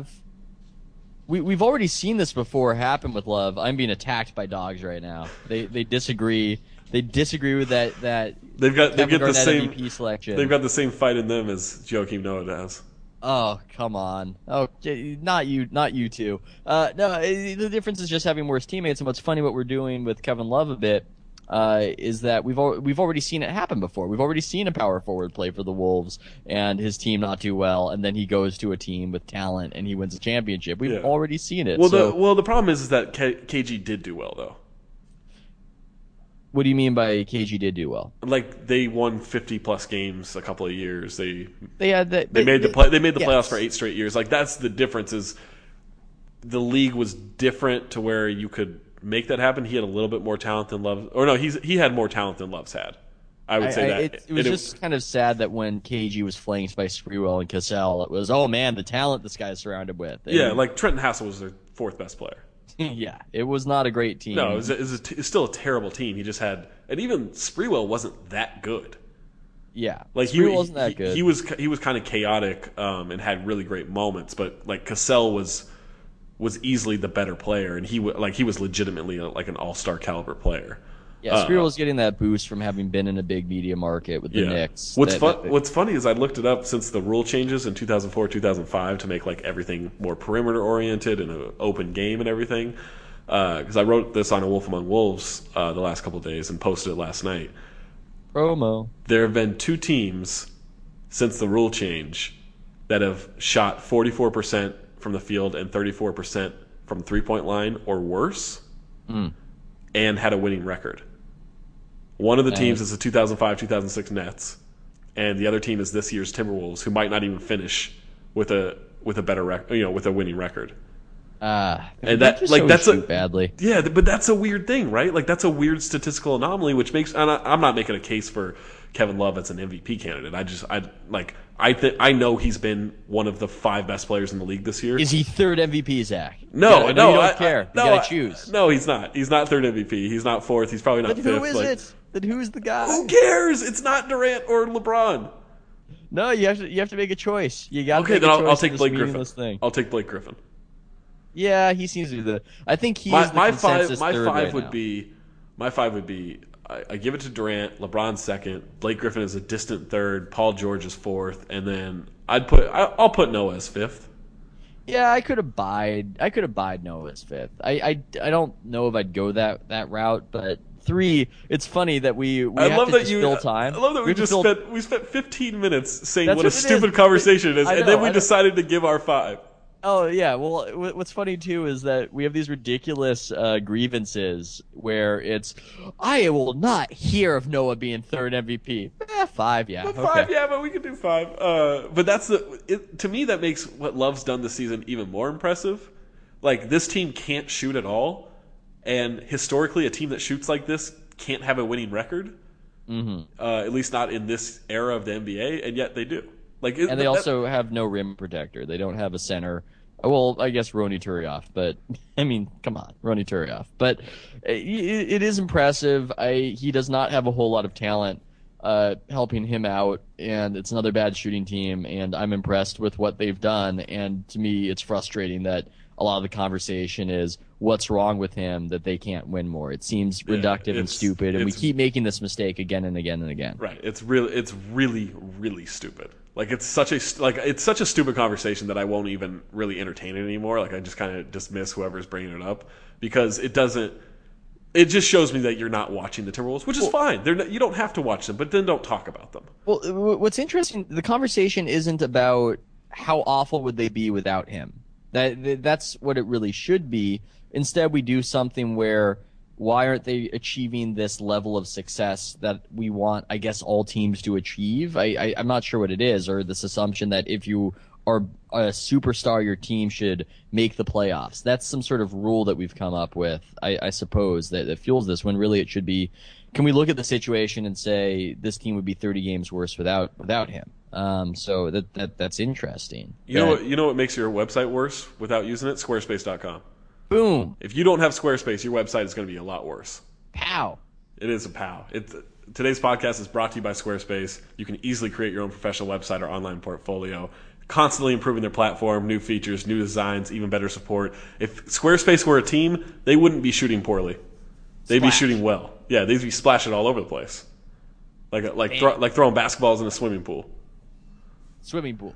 already seen this before happen with Love. I'm being attacked by dogs right now. They disagree. They disagree with that. They've got the same MVP selection. They've got the same fight in them as Joakim Noah does. Oh, come on. Oh, not you two. No, the difference is just having worse teammates. And what's funny, what we're doing with Kevin Love a bit, is that we've already seen it happen before. We've already seen a power forward play for the Wolves and his team not do well, and then he goes to a team with talent and he wins a championship. We've already seen it. Well, the problem is that KG did do well, though. What do you mean by KG did do well? Like they won 50+ games a couple of years. They made the yes. playoffs for 8 straight years. Like that's the difference. Is the league was different to where you could make that happen. He had a little bit more talent than Love, or no, he had more talent than Love's had. I would say that it was just kind of sad that when KG was flanked by Sprewell and Cassell, it was, oh man, the talent this guy's surrounded with. And like Trenton Hassel was their 4th best player. Yeah, it was not a great team. No, it was still a terrible team. He just had, and even Sprewell wasn't that good. Yeah, like Sprewell wasn't that good. He was kind of chaotic and had really great moments, but like Cassell was easily the better player, and he was legitimately like an all-star caliber player. Yeah, Sprewell was getting that boost from having been in a big media market with the Knicks. What's funny is I looked it up since the rule changes in 2004, 2005 to make like everything more perimeter oriented and an open game and everything. Because I wrote this on A Wolf Among Wolves the last couple of days and posted it last night. Promo. There have been 2 teams since the rule change that have shot 44% from the field and 34% from 3-point line or worse, and had a winning record. One of the teams is the 2005-2006 Nets, and the other team is this year's Timberwolves, who might not even finish with a better with a winning record. And that like that's a badly. Yeah, but that's a weird thing, right? Like that's a weird statistical anomaly, which makes. And I'm not making a case for Kevin Love as an MVP candidate. I know he's been one of the 5 best players in the league this year. Is he third MVP, Zach? No, you don't care. You gotta choose. No, he's not. He's not third MVP. He's not fourth. He's probably not But fifth. who is it? Then who's the guy? Who cares? It's not Durant or LeBron. No, you have to make a choice. You got okay. Then I'll take Blake Griffin. I'll take Blake Griffin. Yeah, he seems to be the. I think he's my the consensus five. My third five right would now. be. My 5 would be. I give it to Durant. LeBron second. Blake Griffin is a distant third. Paul George is fourth, and then I'll put Noah as fifth. Yeah, I could abide Noah as fifth. I don't know if I'd go that route, but 3. It's funny that we have to fill time. I love that we spent 15 minutes saying That's what a stupid conversation it is, and then we decided to give our 5. Oh yeah, well, what's funny too is that we have these ridiculous grievances where it's, I will not hear of Noah being third MVP. 5, yeah, but 5, yeah, but we could do 5. But that's to me that makes what Love's done this season even more impressive. Like this team can't shoot at all, and historically, a team that shoots like this can't have a winning record. Mm-hmm. At least not in this era of the NBA, and yet they do. And they also have no rim protector. They don't have a center. Well, I guess Rony Turioff, but I mean, come on, Rony Turioff. But it is impressive. He does not have a whole lot of talent helping him out, and it's another bad shooting team. And I'm impressed with what they've done. And to me, it's frustrating that a lot of the conversation is what's wrong with him that they can't win more. It seems reductive and stupid, and we keep making this mistake again and again and again. Right. It's really, really stupid. Like it's such a stupid conversation that I won't even really entertain it anymore. Like I just kind of dismiss whoever's bringing it up because it doesn't. It just shows me that you're not watching the Timberwolves, which is fine. You don't have to watch them, but then don't talk about them. Well, what's interesting, the conversation isn't about how awful would they be without him. That's what it really should be. Instead, we do something where why aren't they achieving this level of success that we want, I guess, all teams to achieve? I'm not sure what it is, or this assumption that if you are a superstar, your team should make the playoffs. That's some sort of rule that we've come up with, I suppose, that fuels this, when really it should be, can we look at the situation and say this team would be 30 games worse without him? So that's interesting. You know what makes your website worse without using it? Squarespace.com. Boom. If you don't have Squarespace, your website is going to be a lot worse. Pow. It is a pow. Today's podcast is brought to you by Squarespace. You can easily create your own professional website or online portfolio, constantly improving their platform, new features, new designs, even better support. If Squarespace were a team, they wouldn't be shooting poorly. They'd be shooting well. Yeah, they'd be splashing all over the place. Like throwing basketballs in a swimming pool. Swimming pool.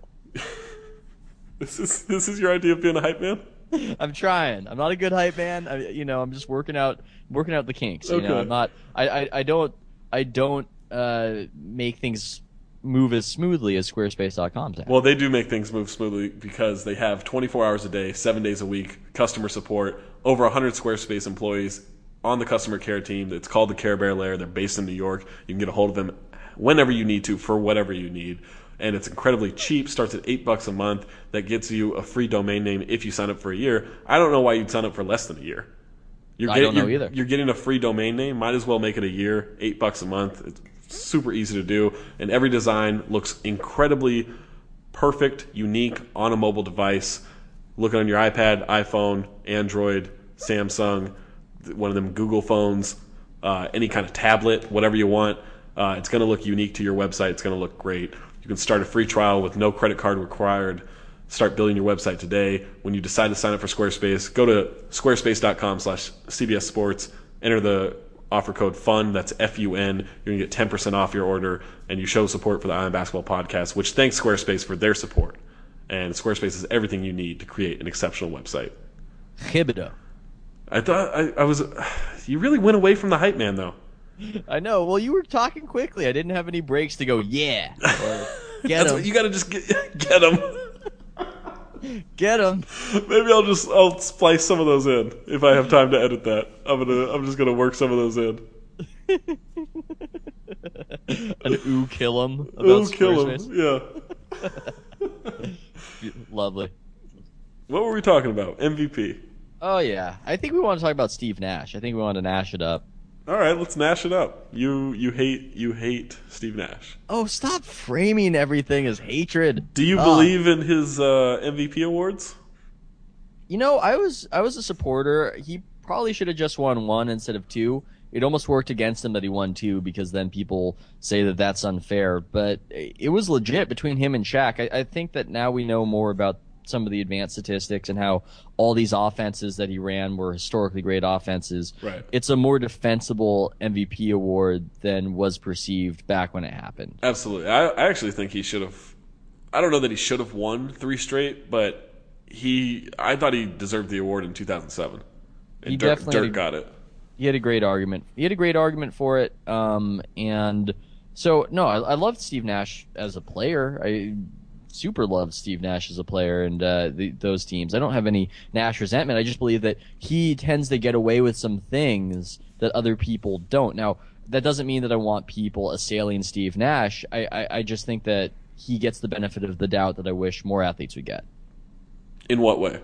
This is your idea of being a hype man? I'm trying. I'm not a good hype man. I'm just working out the kinks. Okay. I'm not. I don't make things move as smoothly as Squarespace.com does. Well, they do make things move smoothly because they have 24 hours a day, 7 days a week, customer support, over 100 Squarespace employees on the customer care team. It's called the Care Bear Lair. They're based in New York. You can get a hold of them whenever you need to for whatever you need. And it's incredibly cheap. Starts at $8 a month. That gets you a free domain name if you sign up for a year. I don't know why you'd sign up for less than a year. I don't know either. You're getting a free domain name. Might as well make it a year. $8 a month. It's super easy to do. And every design looks incredibly perfect, unique on a mobile device. Looking on your iPad, iPhone, Android, Samsung, one of them Google phones, any kind of tablet, whatever you want. It's going to look unique to your website. It's going to look great. You can start a free trial with no credit card required. Start building your website today. When you decide to sign up for Squarespace, go to squarespace.com/CBS Sports. Enter the offer code FUN. That's FUN. You're going to get 10% off your order, and you show support for the Ion Basketball Podcast, which thanks Squarespace for their support. And Squarespace is everything you need to create an exceptional website. Chibido. I thought I was. You really went away from the hype man, though. I know. Well, you were talking quickly. I didn't have any breaks to go, yeah. Or, get him. You got to just get him. Get him. Maybe I'll splice some of those in if I have time to edit that. I'm just gonna work some of those in. An kill him. Kill him. Yeah. Lovely. What were we talking about? MVP. Oh yeah, I think we want to talk about Steve Nash. I think we want to Nash it up. All right, let's Nash it up. You hate Steve Nash. Oh, stop framing everything as hatred. Do you believe in his MVP awards? You know, I was a supporter. He probably should have just won one instead of two. It almost worked against him that he won two because then people say that that's unfair. But it was legit between him and Shaq. I think that now we know more about some of the advanced statistics and how all these offenses that he ran were historically great offenses. Right. It's a more defensible MVP award than was perceived back when it happened. Absolutely. I actually think he should have. I don't know that he should have won 3 straight, but I thought he deserved the award in 2007. And Dirk got it. He had a great argument. He had a great argument for it. And so, no, I loved Steve Nash as a player. I super loved Steve Nash as a player and those teams. I don't have any Nash resentment. I just believe that he tends to get away with some things that other people don't. Now, that doesn't mean that I want people assailing Steve Nash. I just think that he gets the benefit of the doubt that I wish more athletes would get. In what way?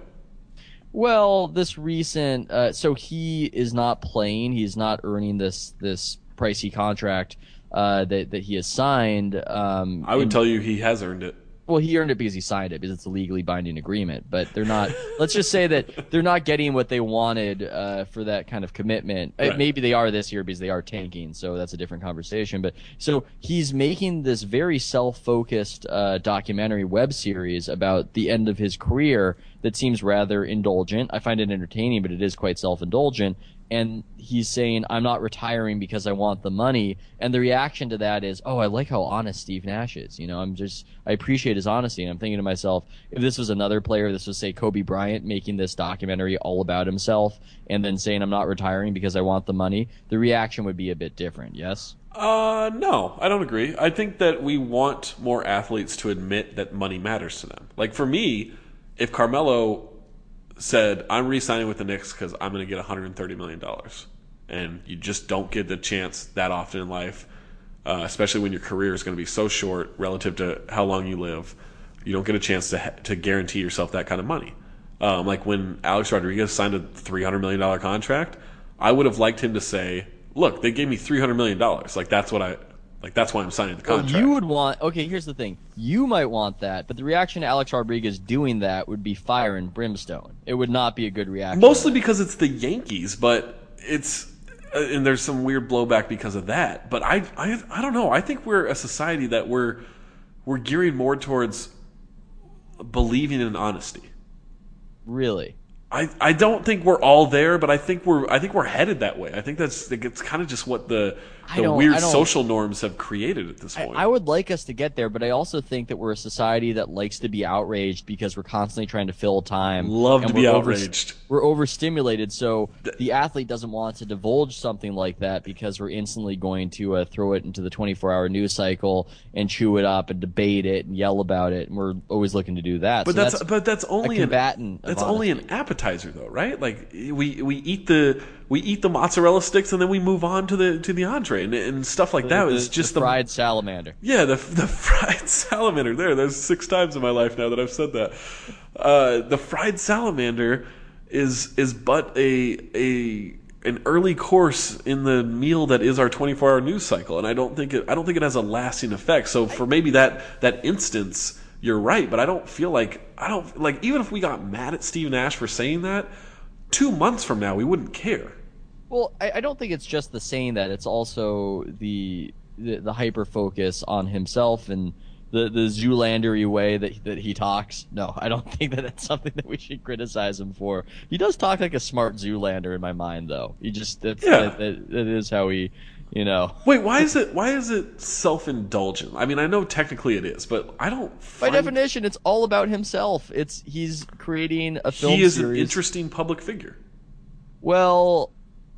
Well, this recent so he is not playing. He's not earning this pricey contract that he has signed. I would tell you he has earned it. Well, he earned it because he signed it, because it's a legally binding agreement. But they're not. Let's just say that they're not getting what they wanted for that kind of commitment. Right. Maybe they are this year because they are tanking, so that's a different conversation. But so he's making this very self-focused documentary web series about the end of his career that seems rather indulgent. I find it entertaining, but it is quite self-indulgent. And he's saying, I'm not retiring because I want the money. And the reaction to that is, oh, I like how honest Steve Nash is. You know, I appreciate his honesty. And I'm thinking to myself, if this was another player, this was, say, Kobe Bryant making this documentary all about himself and then saying, I'm not retiring because I want the money, the reaction would be a bit different, yes? No, I don't agree. I think that we want more athletes to admit that money matters to them. Like, for me, if Carmelo said, I'm re-signing with the Knicks because I'm going to get $130 million. And you just don't get the chance that often in life, especially when your career is going to be so short relative to how long you live. You don't get a chance to guarantee yourself that kind of money. Like when Alex Rodriguez signed a $300 million contract, I would have liked him to say, look, they gave me $300 million. That's why I'm signing the contract. Well, you would want. Okay, here's the thing. You might want that, but the reaction to Alex Rodriguez doing that would be fire and brimstone. It would not be a good reaction. Mostly because it's the Yankees, but it's and there's some weird blowback because of that. But I don't know. I think we're a society that we're gearing more towards believing in honesty. Really? I don't think we're all there, but I think we're headed that way. I think it's kind of just what the weird social norms have created at this point. I would like us to get there, but I also think that we're a society that likes to be outraged because we're constantly trying to fill time. Love to be outraged. We're overstimulated, so the athlete doesn't want to divulge something like that because we're instantly going to throw it into the 24-hour news cycle and chew it up and debate it and yell about it, and we're always looking to do that. But so that's only a combatant. That's only an appetizer, though, right? Like we eat the mozzarella sticks and then we move on to the entree and stuff like that. It's just the fried salamander. Yeah, the fried salamander. There's 6 times in my life now that I've said that. The fried salamander is but an early course in the meal that is our 24-hour news cycle, and I don't think it has a lasting effect. So for maybe that instance, you're right, but I don't even if we got mad at Steve Nash for saying that, 2 months from now we wouldn't care. Well, I don't think it's just the saying that. It's also the hyper focus on himself and the Zoolander-y way that he talks. No, I don't think that that's something that we should criticize him for. He does talk like a smart Zoolander in my mind, though. He just that is how he, you know. Wait, why is it self-indulgent? I mean, I know technically it is, but I don't. By definition, it's all about himself. He's creating a film series. He is an interesting public figure. Well,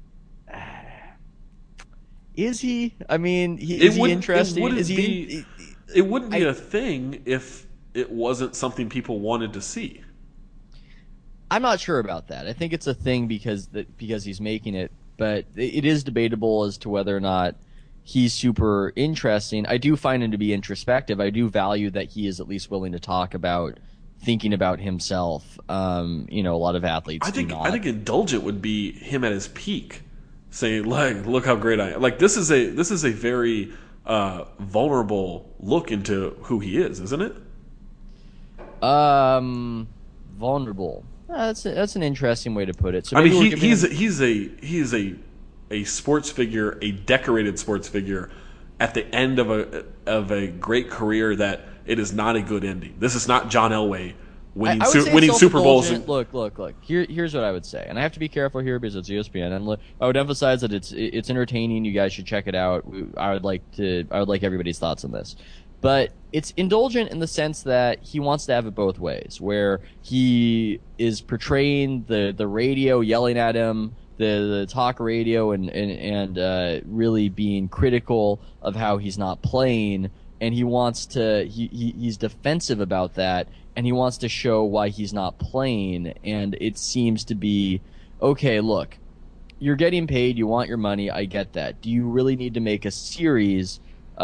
is he? I mean, is he interesting? It wouldn't be a thing if it wasn't something people wanted to see. I'm not sure about that. I think it's a thing because he's making it, but it is debatable as to whether or not he's super interesting. I do find him to be introspective. I do value that he is at least willing to talk about thinking about himself. A lot of athletes do not. I think indulgent would be him at his peak, saying like, "Look how great I am." Like this is a very vulnerable look into who he is, isn't it? Vulnerable. That's an interesting way to put it. So I mean, he's a sports figure, a decorated sports figure, at the end of a great career that it is not a good ending. This is not John Elway winning Super Bowls. Look. Here's what I would say, and I have to be careful here because it's ESPN, and I would emphasize that it's entertaining. You guys should check it out. I would like everybody's thoughts on this. But it's indulgent in the sense that he wants to have it both ways, where he is portraying the radio yelling at him, the talk radio, and really being critical of how he's not playing, and he's defensive about that, and he wants to show why he's not playing, and it seems to be, okay, look, you're getting paid, you want your money, I get that. Do you really need to make a series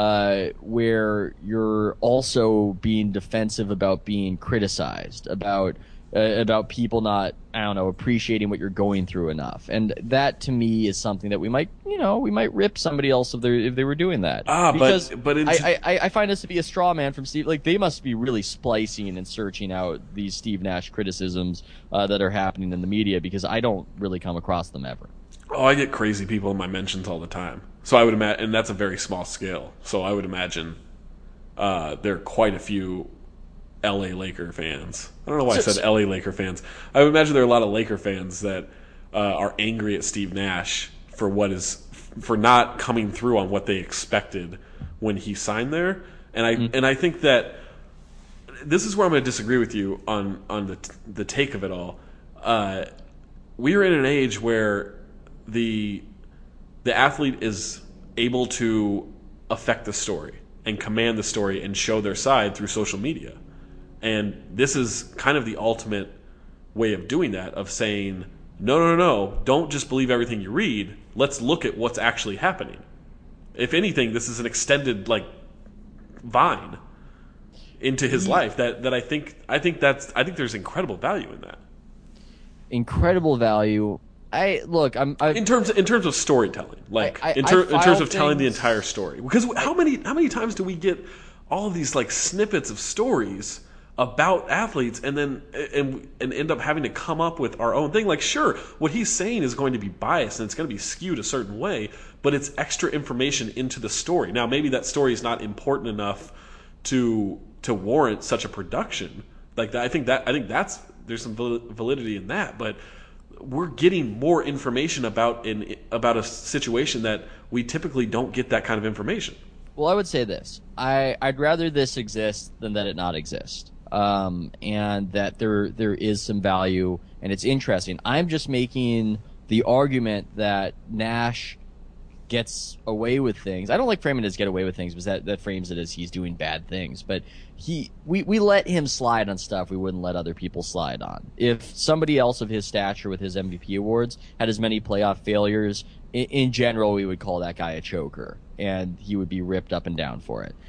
where you're also being defensive about being criticized, about people not, I don't know, appreciating what you're going through enough? And that to me is something that we might rip somebody else if they were doing that. Because I find this to be a straw man from Steve. Like, they must be really splicing and searching out these Steve Nash criticisms that are happening in the media, because I don't really come across them ever. Oh, I get crazy people in my mentions all the time. So I would imagine, and that's a very small scale. So I would imagine there are quite a few LA Laker fans. I don't know why I said LA Laker fans. I would imagine there are a lot of Laker fans that are angry at Steve Nash for not coming through on what they expected when he signed there. And I think that this is where I'm going to disagree with you on the take of it all. We are in an age where the athlete is able to affect the story and command the story and show their side through social media. And this is kind of the ultimate way of doing that, of saying, no, don't just believe everything you read. Let's look at what's actually happening. If anything, this is an extended vine into his life that I think there's incredible value in that. Incredible value. In terms of storytelling, in terms of telling the entire story. Because how many times do we get all of these snippets of stories about athletes and then and end up having to come up with our own thing? Sure, what he's saying is going to be biased and it's going to be skewed a certain way, but it's extra information into the story. Now, maybe that story is not important enough to warrant such a production. I think there's some validity in that, but we're getting more information about a situation that we typically don't get that kind of information. Well, I would say this. I'd rather this exist than that it not exist. And that there is some value, and it's interesting. I'm just making the argument that Nash gets away with things. I don't like framing it as get away with things, because that frames it as he's doing bad things. But we let him slide on stuff we wouldn't let other people slide on. If somebody else of his stature with his MVP awards had as many playoff failures, in general, we would call that guy a choker, and he would be ripped up and down for it.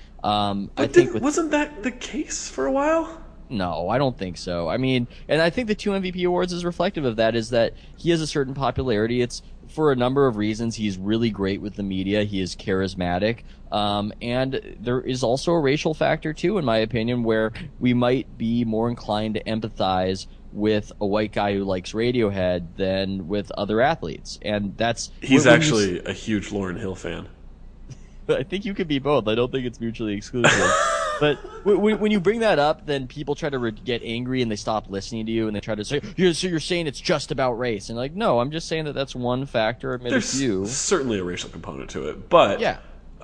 Wasn't that the case for a while? No, I don't think so. I mean, and I think the 2 MVP awards is reflective of that, is that he has a certain popularity. It's for a number of reasons. He's really great with the media. He is charismatic. And there is also a racial factor, too, in my opinion, where we might be more inclined to empathize with a white guy who likes Radiohead than with other athletes. And he's actually a huge Lauryn Hill fan. I think you could be both. I don't think it's mutually exclusive. But when you bring that up, then people try to get angry and they stop listening to you, and they try to say, so you're saying it's just about race. And no, I'm just saying that's one factor amid a few. There's certainly a racial component to it. But yeah.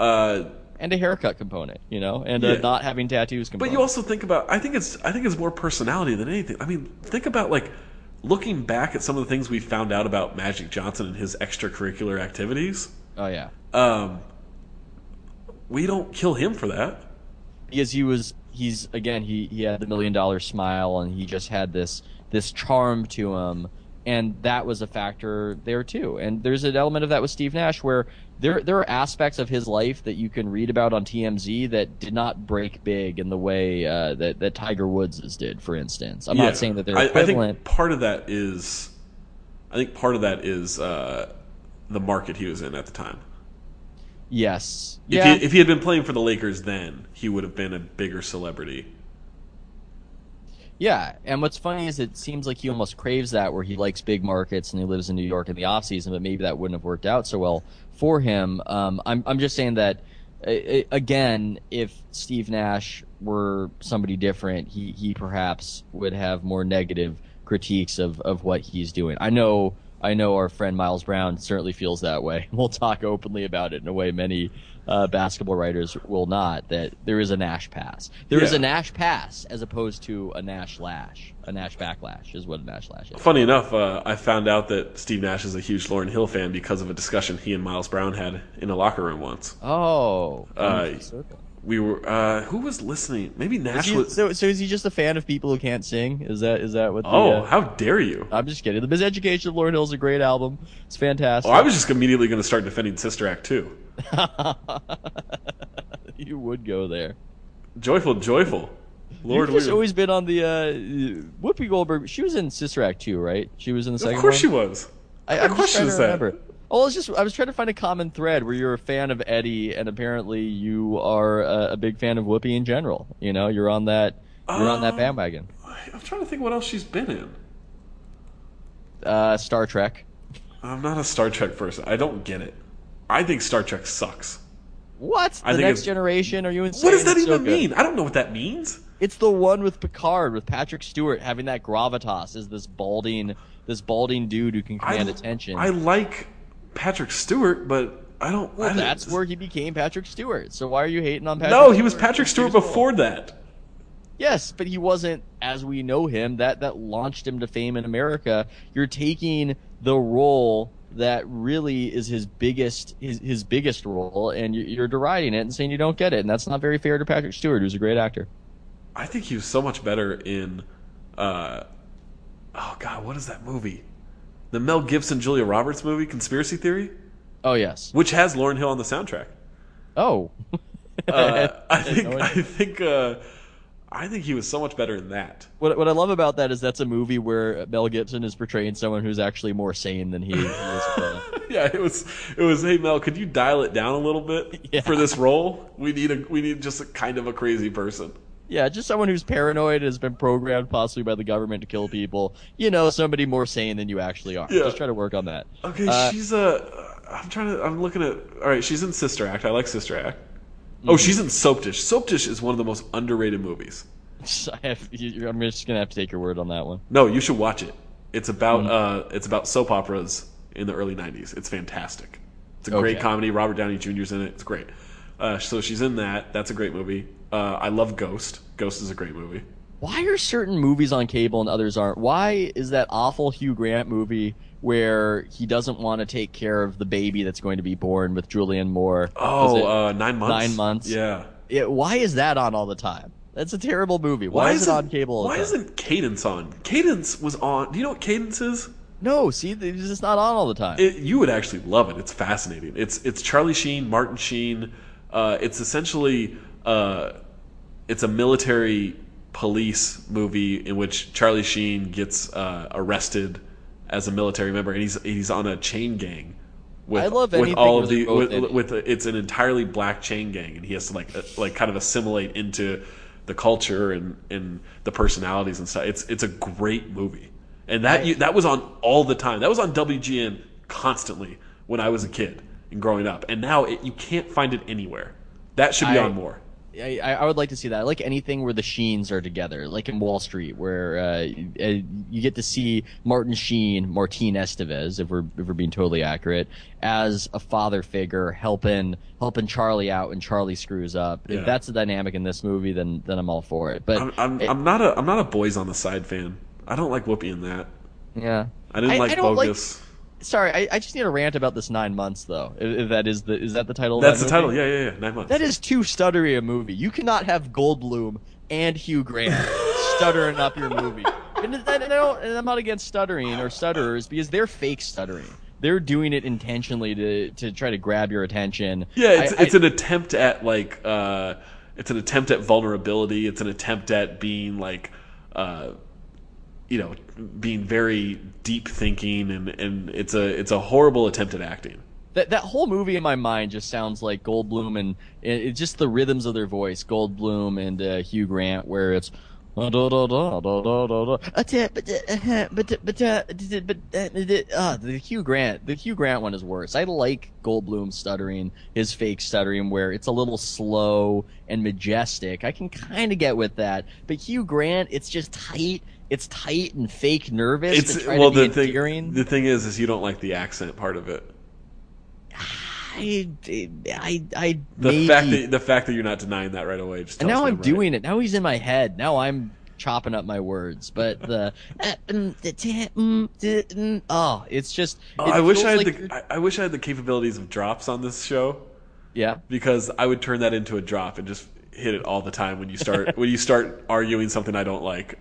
And a haircut component, and a not having tattoos component. But you also think about, I think it's more personality than anything. I mean, think about looking back at some of the things we found out about Magic Johnson and his extracurricular activities. Oh yeah. We don't kill him for that. Because he had the $1 million smile, and he just had this charm to him, and that was a factor there too. And there's an element of that with Steve Nash where there are aspects of his life that you can read about on TMZ that did not break big in the way that Tiger Woods' did, for instance. I'm not saying that they're equivalent. I think part of that is the market he was in at the time. Yes. If he had been playing for the Lakers then, he would have been a bigger celebrity. Yeah, and what's funny is it seems like he almost craves that, where he likes big markets and he lives in New York in the off season, but maybe that wouldn't have worked out so well for him. I'm just saying that again, if Steve Nash were somebody different, he perhaps would have more negative critiques of what he's doing. I know our friend Miles Brown certainly feels that way. We'll talk openly about it in a way many basketball writers will not, that there is a Nash pass. There is a Nash pass as opposed to a Nash lash. A Nash backlash is what a Nash lash is. Funny enough, I found out that Steve Nash is a huge Lauryn Hill fan because of a discussion he and Miles Brown had in a locker room once. Oh. We were who was listening? Maybe Nash was. So is he just a fan of people who can't sing? Is that what? How dare you! I'm just kidding. The Miseducation of Lauryn Hill is a great album. It's fantastic. Oh, I was just immediately going to start defending Sister Act 2. You would go there. Joyful. Lord, you've just always been on the Whoopi Goldberg. She was in Sister Act 2, right? She was in the second one. Of course she was. I'm just trying to remember. Oh, I was trying to find a common thread where you're a fan of Eddie, and apparently you are a big fan of Whoopi in general. You know, you're on that bandwagon. I'm trying to think what else she's been in. Star Trek. I'm not a Star Trek person. I don't get it. I think Star Trek sucks. What? The Next Generation? Are you insane? What does that even mean? I don't know what that means. It's the one with Picard, with Patrick Stewart having that gravitas as this balding dude who can command attention. I like Patrick Stewart, but I don't. Well, that's where he became Patrick Stewart. So why are you hating on Patrick? No, he was Patrick Stewart before that. Yes, but he wasn't as we know him. That launched him to fame in America. You're taking the role that really is his biggest role, and you're deriding it and saying you don't get it, and that's not very fair to Patrick Stewart, who's a great actor. I think he was so much better in. Oh God, what is that movie? The Mel Gibson, Julia Roberts movie, Conspiracy Theory? Oh, yes. Which has Lauryn Hill on the soundtrack. Oh. I think he was so much better in that. What I love about that is that's a movie where Mel Gibson is portraying someone who's actually more sane than he is. Yeah, it was. Hey Mel, could you dial it down a little bit for this role? We need just a kind of a crazy person. Yeah, just someone who's paranoid, has been programmed possibly by the government to kill people. You know, somebody more sane than you actually are. Yeah. Just try to work on that. Okay, she's I'm looking at. All right, she's in Sister Act. I like Sister Act. Oh, she's in Soap Dish. Soap Dish is one of the most underrated movies. I'm just gonna have to take your word on that one. No, you should watch it. It's about soap operas in the early '90s. It's fantastic. It's a great comedy. Robert Downey Jr.'s in it. It's great. So she's in that. That's a great movie. I love Ghost. Ghost is a great movie. Why are certain movies on cable and others aren't? Why is that awful Hugh Grant movie where he doesn't want to take care of the baby that's going to be born with Julianne Moore? 9 months. 9 months. Yeah. Why is that on all the time? That's a terrible movie. Why is it on cable all the time? Why isn't Cadence on? Cadence was on. Do you know what Cadence is? No, see, it's just not on all the time. You would actually love it. It's fascinating. It's Charlie Sheen, Martin Sheen. It's essentially it's a military police movie in which Charlie Sheen gets arrested as a military member, and he's on a chain gang with I love with all of the with it's an entirely black chain gang, and he has to like kind of assimilate into the culture and the personalities and stuff. It's a great movie, and that was on all the time. That was on WGN constantly when I was a kid and growing up, and now you can't find it anywhere. That should be on more. I would like to see that. I like anything where the Sheens are together, like in Wall Street, where you get to see Martin Estevez, if we're being totally accurate, as a father figure helping Charlie out when Charlie screws up. Yeah. If that's the dynamic in this movie, then I'm all for it. But I'm not a Boys on the Side fan. I don't like Whoopi in that. Yeah, I didn't like Bogus. Sorry, I just need a rant about this 9 months though. If that is that the title? That's of the that title. Yeah. 9 months. That is too stuttery a movie. You cannot have Goldblum and Hugh Grant stuttering up your movie. And I'm not against stuttering or stutterers because they're fake stuttering. they're doing it intentionally to try to grab your attention. Yeah, it's an attempt at it's an attempt at vulnerability. It's an attempt at being being very deep thinking, and it's a horrible attempt at acting. That whole movie in my mind just sounds like Goldblum and it's just the rhythms of their voice, Goldblum and Hugh Grant, where it's the Hugh Grant one is worse. I like Goldblum stuttering, his fake stuttering, where it's a little slow and majestic. I can kind of get with that, but Hugh Grant, it's just tight. It's tight and fake nervous. To try to be endearing. The thing is you don't like the accent part of it. The fact that you're not denying that right away just tells and now me I'm doing it. Now he's in my head. Now I'm chopping up my words. But the it's just. I wish I had the capabilities of drops on this show. Yeah. Because I would turn that into a drop and just hit it all the time when you start arguing something I don't like.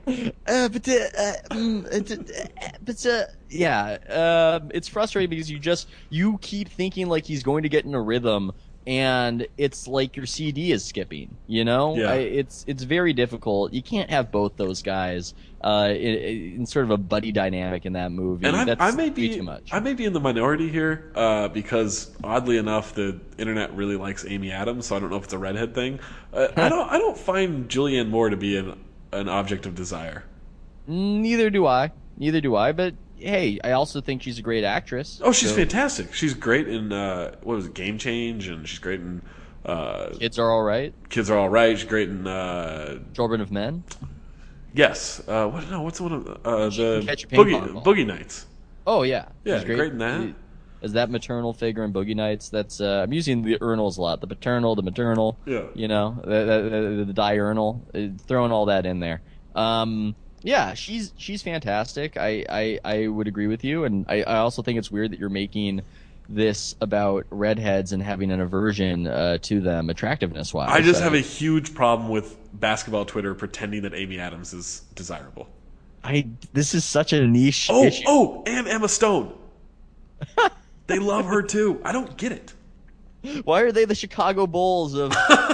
It's frustrating because you keep thinking like he's going to get in a rhythm, and it's like your CD is skipping. You know, yeah. It's very difficult. You can't have both those guys in sort of a buddy dynamic in that movie. And That's I may be too much. I may be in the minority here because oddly enough, the internet really likes Amy Adams, so I don't know if it's a redhead thing. I don't find Julianne Moore to be an object of desire. Neither do I. But hey, I also think she's a great actress. Oh, she's fantastic. She's great in what was it, Game Change, and she's great in Kids Are All Right. Kids Are All Right. She's great in Children of Men. Yes. What's one of the Boogie Nights? Oh yeah. Yeah, she's great in that. As that maternal figure in Boogie Nights. That's I'm using the urnals a lot. The paternal, the maternal. Yeah. You know, the diurnal. Throwing all that in there. Yeah, she's fantastic. I would agree with you, and I also think it's weird that you're making this about redheads and having an aversion to them attractiveness wise. I just have a huge problem with basketball Twitter pretending that Amy Adams is desirable. This is such a niche issue. Oh, and Emma Stone. They love her too. I don't get it. Why are they the Chicago Bulls of?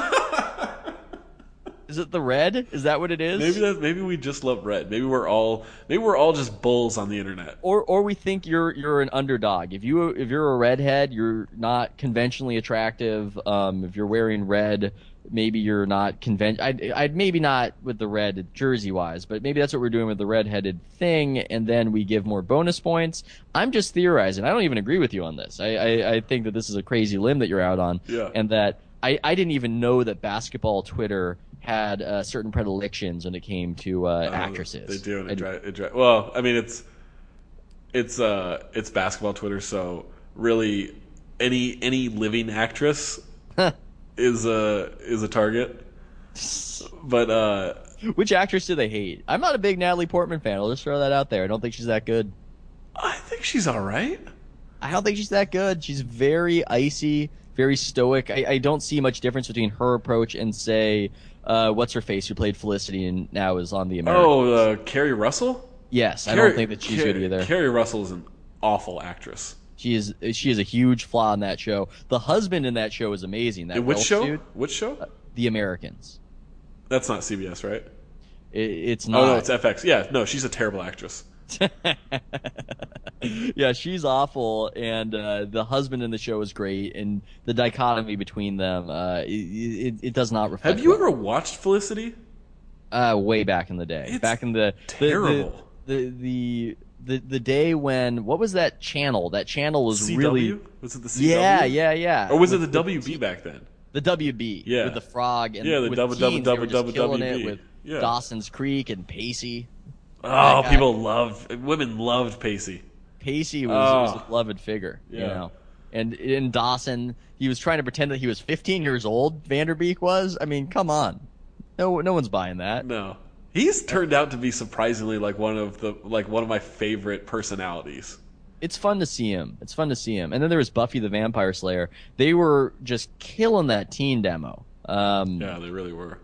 Is it the red? Is that what it is? Maybe we just love red. Maybe we're all just bulls on the internet. Or we think you're an underdog. If you're a redhead, you're not conventionally attractive. If you're wearing red, maybe you're not I'd maybe not with the red jersey wise, but maybe that's what we're doing with the redheaded thing, and then we give more bonus points. I'm just theorizing. I don't even agree with you on this. I think that this is a crazy limb that you're out on, yeah. And that I didn't even know that basketball Twitter had certain predilections when it came to actresses. They do, and well, I mean, it's basketball Twitter, so really any living actress is a target. But which actress do they hate? I'm not a big Natalie Portman fan. I'll just throw that out there. I don't think she's that good. I think she's all right. I don't think she's that good. She's very icy, very stoic. I don't see much difference between her approach and, say, what's her face, who played Felicity and now is on The Americans. Oh, Kerry Russell? Yes, I don't think that she's good either. Kerry Russell is an awful actress. She is a huge flaw in that show. The husband in that show is amazing. That which show? Dude, which show? The Americans. That's not CBS, right? It's not. Oh, no, it's FX. Yeah, no, she's a terrible actress. Yeah, she's awful, and the husband in the show is great, and the dichotomy between them, it does not reflect. Have you ever watched Felicity? Way back in the day. It's back in the terrible. The day when, what was that channel? That channel was CW? really. Was it the CW? Yeah. Or was it the WB back then? The WB. Yeah. With the frog and the with double teens, they were just WB. killing it with Yeah. Dawson's Creek and Pacey. Oh, women loved Pacey. Pacey was a beloved figure, Yeah. you know. And in Dawson, he was trying to pretend that he was 15 years old, Vanderbeek was. I mean, come on. No one's buying that. No. He's turned out to be surprisingly like one of my favorite personalities. It's fun to see him. And then there was Buffy the Vampire Slayer. They were just killing that teen demo. Yeah, they really were.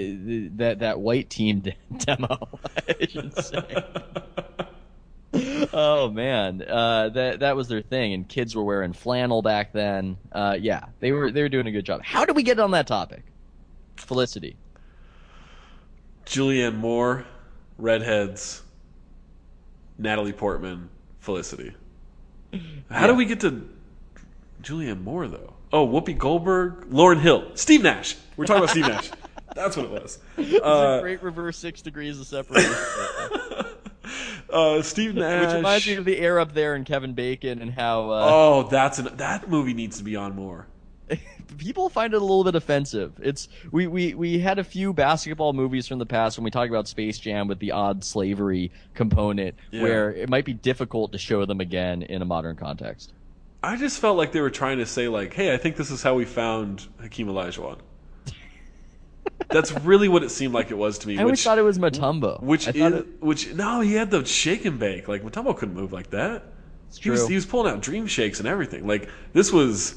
That white team demo, I should say. Oh man, that was their thing, and kids were wearing flannel back then. Yeah, they were doing a good job. How did we get on that topic? Felicity. Julianne Moore, redheads, Natalie Portman, Felicity. How do we get to Julianne Moore though? Oh, Whoopi Goldberg, Lauryn Hill, Steve Nash. We're talking about Steve Nash. That's what it was. It's a great reverse 6 degrees of separation. Steve Nash. Which reminds me of the air up there in Kevin Bacon and how. That movie needs to be on more. People find it a little bit offensive. We had a few basketball movies from the past when we talk about Space Jam with the odd slavery component, where it might be difficult to show them again in a modern context. I just felt like they were trying to say, like, hey, I think this is how we found Hakeem Olajuwon. That's really what it seemed like it was to me. I always thought it was Mutombo. No, he had the shake and bake. Like, Mutombo couldn't move like that. It's true. He was pulling out dream shakes and everything. Like, this was,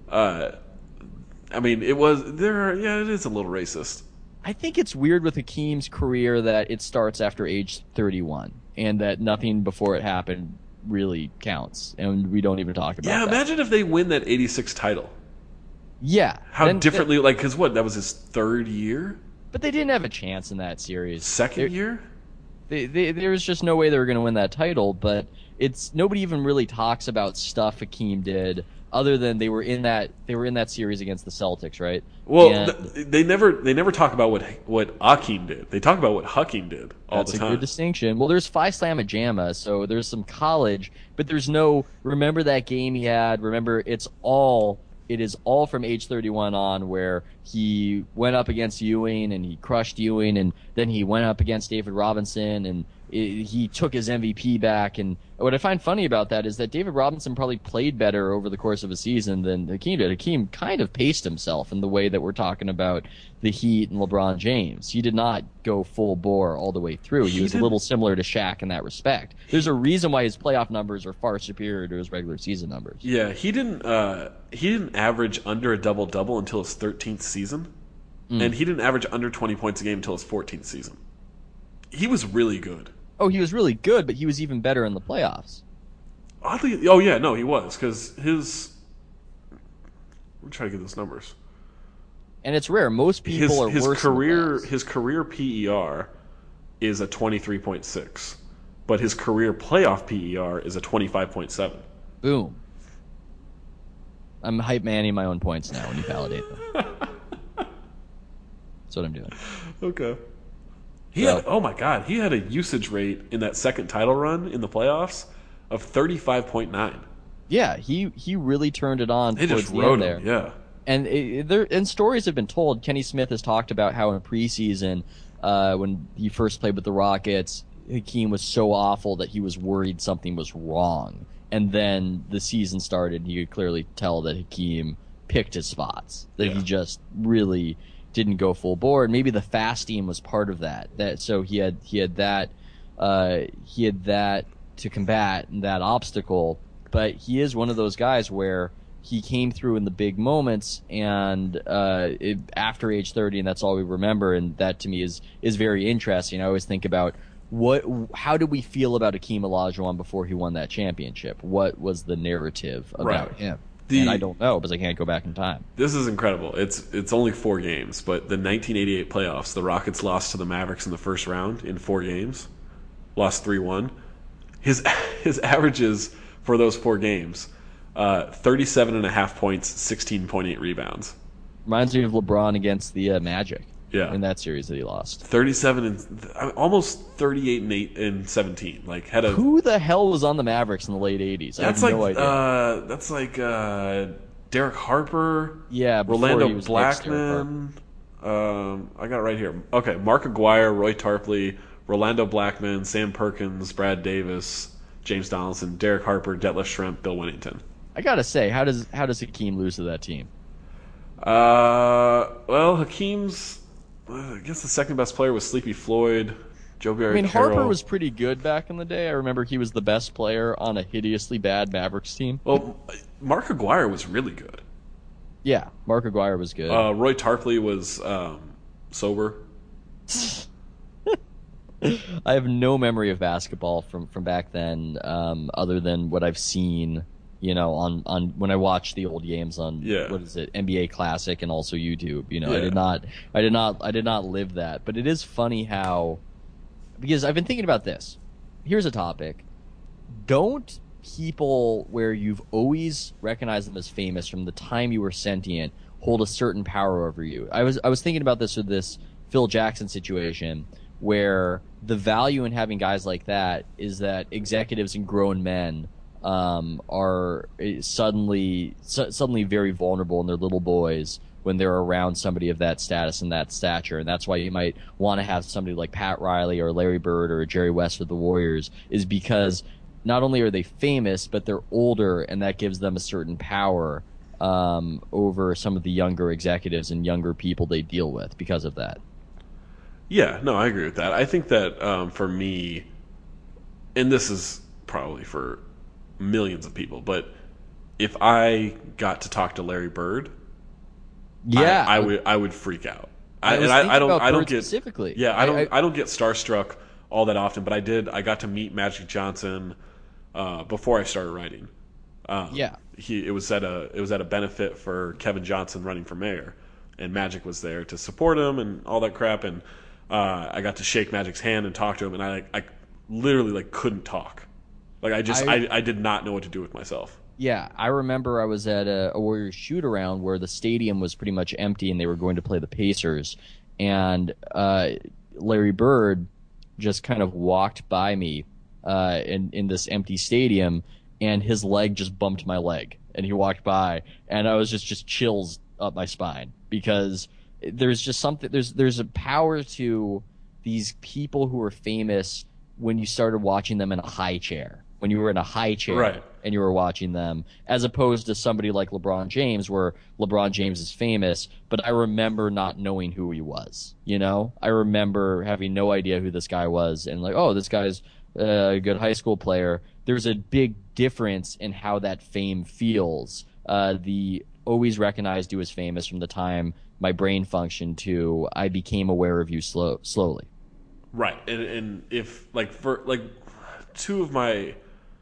it is a little racist. I think it's weird with Hakeem's career that it starts after age 31, and that nothing before it happened really counts, and we don't even talk about that. Imagine if they win that 86 title. Yeah. How differently, because that was his third year? But they didn't have a chance in that series. Second year? There was just no way they were going to win that title, but nobody even really talks about stuff Hakeem did other than they were in that series against the Celtics, right? Well, they never talk about what Hakeem did. They talk about what Hakeem did all the time. That's a good distinction. Well, there's Phi Slamma Jamma, so there's some college, but there's no remember that game he had. Remember, it is all from age 31 on, where he went up against Ewing and he crushed Ewing, and then he went up against David Robinson and he took his MVP back. And what I find funny about that is that David Robinson probably played better over the course of a season than Hakeem did. Hakeem kind of paced himself in the way that we're talking about the Heat and LeBron James. He did not go full bore all the way through. He was a little similar to Shaq in that respect. There's a reason why his playoff numbers are far superior to his regular season numbers. Yeah, he didn't average under a double-double until his 13th season, and he didn't average under 20 points a game until his 14th season. He was really good. Oh, he was really good, but he was even better in the playoffs. Oddly, he was, because I'm trying to get those numbers. And it's rare. Most people are worse in the playoffs. His career PER is a 23.6, but his career playoff PER is a 25.7. Boom. I'm hype manning my own points now when you validate them. That's what I'm doing. Okay. He had a usage rate in that second title run in the playoffs of 35.9. Yeah, he really turned it on. They towards just the rode end him, there. yeah. And stories have been told. Kenny Smith has talked about how in preseason, when he first played with the Rockets, Hakeem was so awful that he was worried something was wrong. And then the season started, and you could clearly tell that Hakeem picked his spots. That he just really didn't go full bore. And maybe the fasting was part of that. So he had that to combat that obstacle. But he is one of those guys where he came through in the big moments, and after age 30, and that's all we remember. And that to me is very interesting. I always think about how did we feel about Hakeem Olajuwon before he won that championship? What was the narrative about him? And I don't know because I can't go back in time. This is incredible. It's only 4 games, but the 1988 playoffs, the Rockets lost to the Mavericks in the first round in 4 games, lost 3-1. His averages for those 4 games, 37.5 points, 16.8 rebounds. Reminds me of LeBron against the Magic. Yeah. In that series that he lost. 37 and almost 38 and 8 and 17. Who the hell was on the Mavericks in the late 80s? I have no idea. That's like Derek Harper. Yeah, Rolando Blackman. I got it right here. Okay, Mark Aguirre, Roy Tarpley, Rolando Blackman, Sam Perkins, Brad Davis, James Donaldson, Derek Harper, Detlef Schrempf, Bill Winnington. I gotta say, how does Hakeem lose to that team? Well, Hakeem's. I guess the second best player was Sleepy Floyd, Joe Barry Carroll. Harper was pretty good back in the day. I remember he was the best player on a hideously bad Mavericks team. Well, Mark Aguirre was really good. Yeah, Mark Aguirre was good. Roy Tarpley was sober. I have no memory of basketball from back then, other than what I've seen, on when I watched the old games on what is it, NBA Classic and also YouTube. I did not live that. But it is funny how, because I've been thinking about this. Here's a topic. Don't people where you've always recognized them as famous from the time you were sentient hold a certain power over you? I was thinking about this with this Phil Jackson situation, where the value in having guys like that is that executives and grown men are suddenly very vulnerable in their little boys when they're around somebody of that status and that stature. And that's why you might want to have somebody like Pat Riley or Larry Bird or Jerry West with the Warriors, is because not only are they famous, but they're older, and that gives them a certain power over some of the younger executives and younger people they deal with because of that. Yeah, no, I agree with that. I think that for me, and this is probably for millions of people, but if I got to talk to Larry Bird, I would freak out. I don't get specifically. Yeah, I don't get starstruck all that often, but I got to meet Magic Johnson before I started writing. It was at a benefit for Kevin Johnson running for mayor, and Magic was there to support him and all that crap, and I got to shake Magic's hand and talk to him, and I literally couldn't talk. I did not know what to do with myself. Yeah, I remember I was at a Warriors shoot-around where the stadium was pretty much empty and they were going to play the Pacers, and Larry Bird just kind of walked by me in this empty stadium, and his leg just bumped my leg, and he walked by, and I was just chills up my spine, because there's just something, there's a power to these people who are famous when you started watching them in a high chair. When you were in a high chair, right, and you were watching them, as opposed to somebody like LeBron James, where LeBron James is famous, but I remember not knowing who he was. I remember having no idea who this guy was, and oh, this guy's a good high school player. There's a big difference in how that fame feels. The always recognized you as famous from the time my brain functioned to I became aware of you slowly. Right, and if for two of my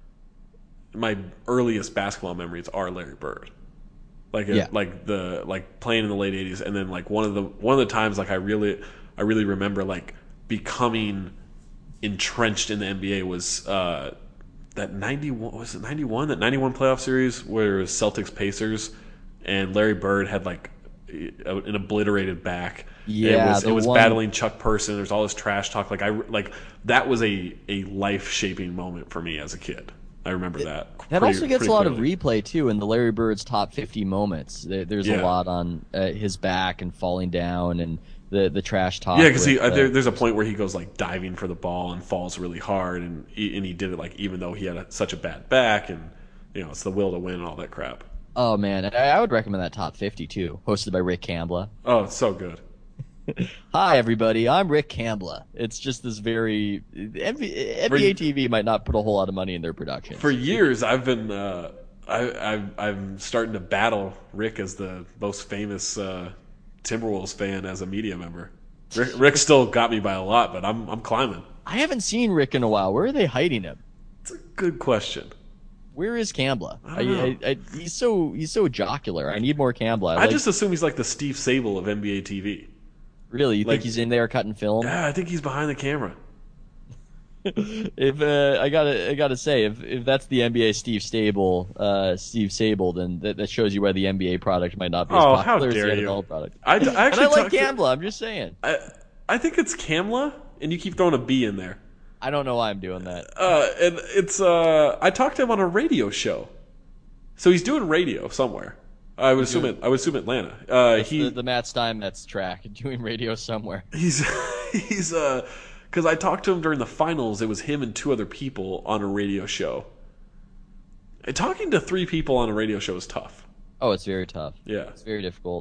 earliest basketball memories are Larry Bird, playing in the late '80s, and then one of the times I really remember becoming entrenched in the NBA was that 91 playoff series where it was Celtics Pacers, and Larry Bird had an obliterated back. Yeah, it was battling Chuck Person. There's all this trash talk. That was a life shaping moment for me as a kid. I remember that. That also gets a lot of replay too in the Larry Bird's top 50 moments. There's a lot on his back and falling down and the trash talk. Yeah, because there's a point where he goes diving for the ball and falls really hard, and he did it even though he had such a bad back, and it's the will to win and all that crap. Oh man, I would recommend that top 50 too, hosted by Rick Kambla. Oh, it's so good. Hi everybody, I'm Rick Kambla. It's just this very NBA TV might not put a whole lot of money in their production. For years, I've been I'm starting to battle Rick as the most famous Timberwolves fan as a media member. Rick still got me by a lot, but I'm climbing. I haven't seen Rick in a while. Where are they hiding him? It's a good question. Where is Kambla? I don't know. He's so jocular. I need more Kambla. I just assume he's like the Steve Sable of NBA TV. Really? You think he's in there cutting film? Yeah, I think he's behind the camera. If I gotta say, if that's the NBA Steve Sable, then that shows you why the NBA product might not be as popular as the NFL product. I like Kambla. I'm just saying. I think it's Kamla, and you keep throwing a B in there. I don't know why I'm doing that. And it's I talked to him on a radio show, so he's doing radio somewhere. I would assume Atlanta. The Matt Steinmetz track, doing radio somewhere. He's because I talked to him during the finals. It was him and two other people on a radio show. And talking to three people on a radio show is tough. Oh, it's very tough. Yeah, it's very difficult.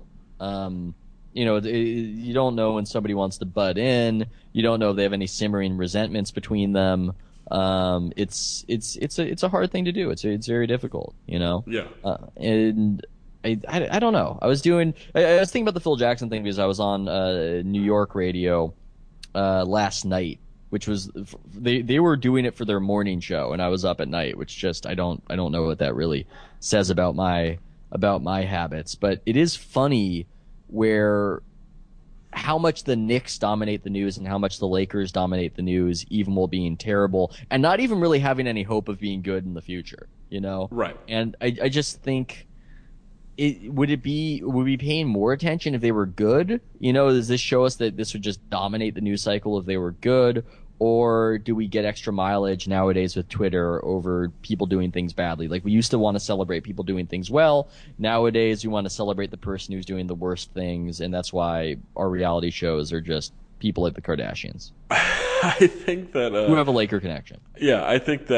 You don't know when somebody wants to butt in. You don't know if they have any simmering resentments between them. It's a hard thing to do. It's very difficult. Yeah. And I don't know. I was thinking about the Phil Jackson thing because I was on New York radio last night, which was they were doing it for their morning show, and I was up at night, which just I don't know what that really says about my habits. But it is funny where how much the Knicks dominate the news and how much the Lakers dominate the news, even while being terrible and not even really having any hope of being good in the future, you know? Right. And I just think would we be paying more attention if they were good? You know, does this show us that this would just dominate the news cycle if they were good? Or do we get extra mileage nowadays with Twitter over people doing things badly? Like, we used to want to celebrate people doing things well. Nowadays, we want to celebrate the person who's doing the worst things, and that's why our reality shows are just people like the Kardashians. I think that... who have a Laker connection. Yeah, I think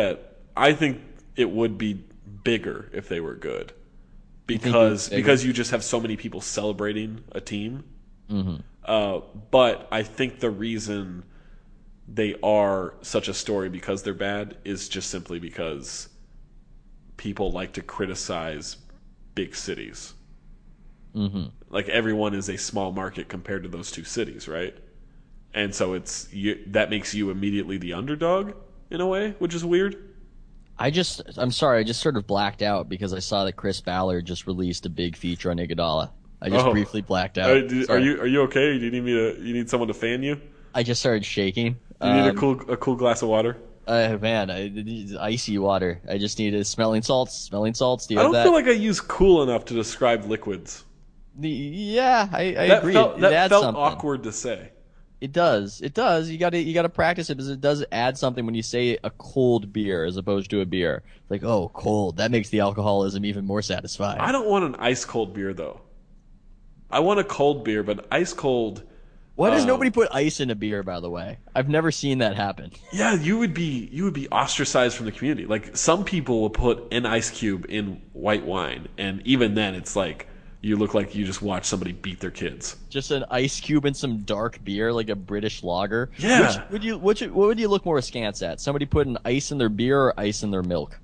it would be bigger if they were good. Because you just have so many people celebrating a team. Mm-hmm. But I think the reason they are such a story because they're bad is just simply because people like to criticize big cities. Mm-hmm. Like, everyone is a small market compared to those two cities, right? And so that makes you immediately the underdog in a way, which is weird. I'm sorry, I just sort of blacked out because I saw that Chris Ballard just released a big feature on Iguodala. I just briefly blacked out. Are you okay? Do you need someone to fan you? I just started shaking. You need a cool glass of water? Man, icy water. I just need smelling salts. Do you have that? I don't feel like I use cool enough to describe liquids. Yeah, I agree. That felt something. awkward to say. It does. You gotta practice it because it does add something when you say a cold beer as opposed to a beer. Like, oh, cold. That makes the alcoholism even more satisfying. I don't want an ice cold beer though. I want a cold beer, but ice cold. Why does nobody put ice in a beer, by the way? I've never seen that happen. Yeah, you would be ostracized from the community. Like, some people will put an ice cube in white wine, and even then it's like you look like you just watched somebody beat their kids. Just an ice cube and some dark beer, like a British lager. Yeah. What would you look more askance at? Somebody putting ice in their beer or ice in their milk?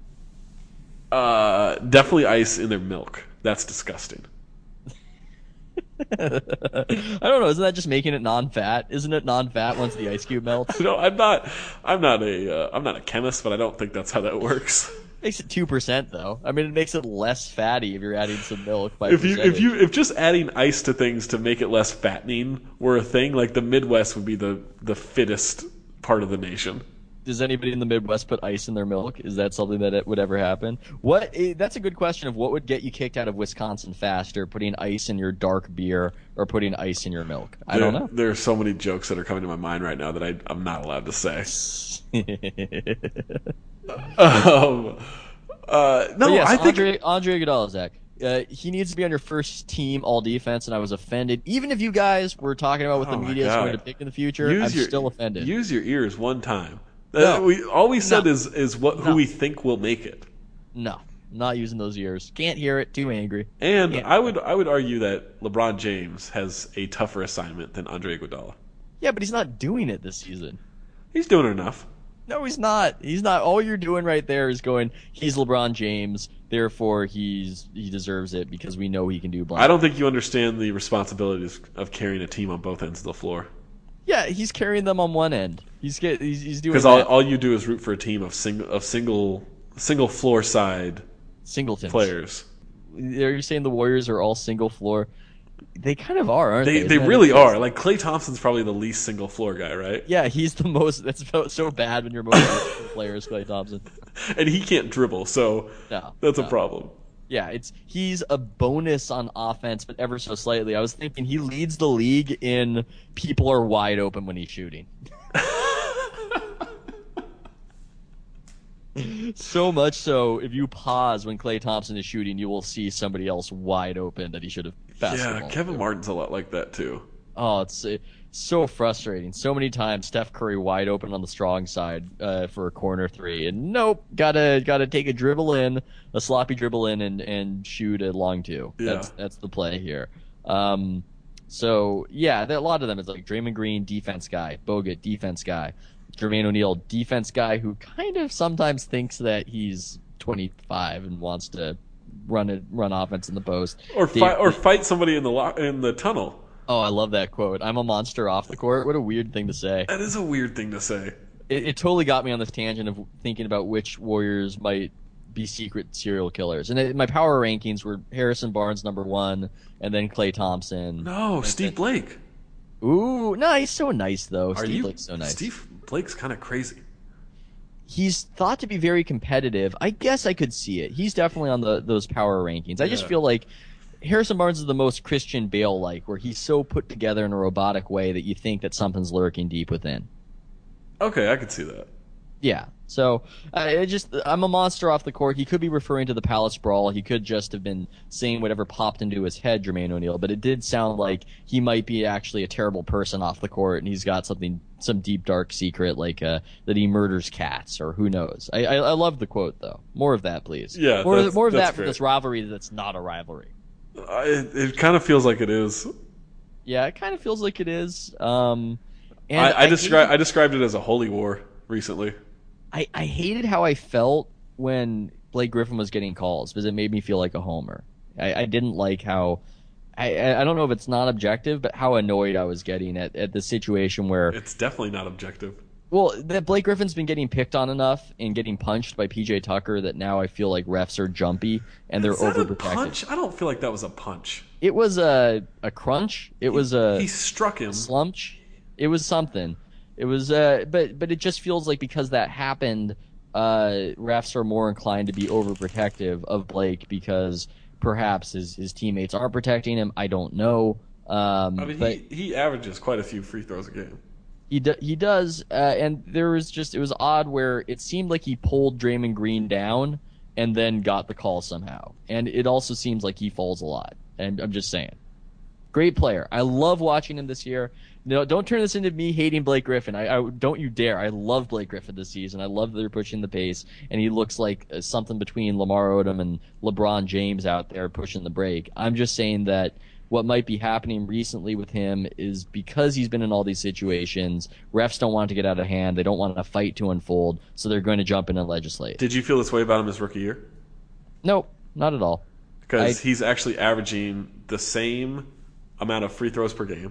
Definitely ice in their milk. That's disgusting. I don't know. Isn't that just making it non-fat? Isn't it non-fat once the ice cube melts? No, I'm not a chemist, but I don't think that's how that works. Makes it 2% though. I mean, it makes it less fatty if you're adding some milk. By if just adding ice to things to make it less fattening were a thing, like the Midwest would be the fittest part of the nation. Does anybody in the Midwest put ice in their milk? Is that something that would ever happen? That's a good question of what would get you kicked out of Wisconsin faster, putting ice in your dark beer or putting ice in your milk? I don't know. There are so many jokes that are coming to my mind right now that I'm not allowed to say. No, yes, I think Andre Iguodala, Zach. He needs to be on your first team all defense, and I was offended. Even if you guys were talking about what the media is going to pick in the future, I'm still offended. Use your ears one time. No. All we said is who we think will make it. No, not using those ears. Can't hear it. Too angry. And I would argue that LeBron James has a tougher assignment than Andre Iguodala. Yeah, but he's not doing it this season. He's doing enough. No, he's not. He's not. All you're doing right there is going, he's LeBron James, therefore he deserves it because we know he can do blank. I don't think you understand the responsibilities of carrying a team on both ends of the floor. Yeah, he's carrying them on one end. He's doing because all you do is root for a team of single floor side singletons players. Are you saying the Warriors are all single floor? They kind of are, aren't they? They really are. Like, Klay Thompson's probably the least single floor guy, right? Yeah, he's the most. That's so bad when your most player is Klay Thompson, and he can't dribble, so that's a problem. Yeah, he's a bonus on offense, but ever so slightly. I was thinking he leads the league in people are wide open when he's shooting. So much so, if you pause when Klay Thompson is shooting, you will see somebody else wide open that he should have passed the ball. Yeah, Kevin Martin's a lot like that too. Oh, it's so frustrating. So many times, Steph Curry wide open on the strong side for a corner three, and nope, gotta take a sloppy dribble in, and shoot a long two. Yeah. That's the play here. So yeah, a lot of them is like Draymond Green, defense guy, Bogut, defense guy, Jermaine O'Neal, defense guy who kind of sometimes thinks that he's 25 and wants to run offense in the post, or fight somebody in the tunnel. Oh, I love that quote. I'm a monster off the court. What a weird thing to say. That is a weird thing to say. It totally got me on this tangent of thinking about which Warriors might be secret serial killers. And my power rankings were Harrison Barnes #1, and then Klay Thompson. No, Steve Blake. Ooh, no, he's so nice though. Steve Blake's so nice. Steve Blake's kind of crazy. He's thought to be very competitive. I guess I could see it. He's definitely on those power rankings. I just feel like Harrison Barnes is the most Christian Bale-like, where he's so put together in a robotic way that you think that something's lurking deep within. Okay, I could see that. Yeah. So I'm a monster off the court. He could be referring to the Palace Brawl. He could just have been saying whatever popped into his head, Jermaine O'Neal. But it did sound like he might be actually a terrible person off the court, and he's got some deep dark secret like that he murders cats, or who knows. I love the quote though. More of that, please. Yeah, more of that great. For this rivalry that's not a rivalry. It kind of feels like it is. Yeah, it kind of feels like it is. I described it as a holy war recently. I hated how I felt when Blake Griffin was getting calls because it made me feel like a homer. I didn't like how I don't know if it's not objective, but how annoyed I was getting at the situation where it's definitely not objective. Well, that Blake Griffin's been getting picked on enough and getting punched by PJ Tucker that now I feel like refs are jumpy and they're overprotective. Punch? I don't feel like that was a punch. It was a crunch. He struck him. Slumch. It was something. It was, but it just feels like because that happened, refs are more inclined to be overprotective of Blake because perhaps his teammates are protecting him. I don't know. He averages quite a few free throws a game. He does, and it was odd where it seemed like he pulled Draymond Green down and then got the call somehow. And it also seems like he falls a lot. And I'm just saying. Great player. I love watching him this year. No, don't turn this into me hating Blake Griffin. I don't you dare. I love Blake Griffin this season. I love that they're pushing the pace, and he looks like something between Lamar Odom and LeBron James out there pushing the break. I'm just saying that what might be happening recently with him is because he's been in all these situations, refs don't want it to get out of hand. They don't want a fight to unfold, so they're going to jump in and legislate. Did you feel this way about him his rookie year? Nope, not at all. Because he's actually averaging the same amount of free throws per game.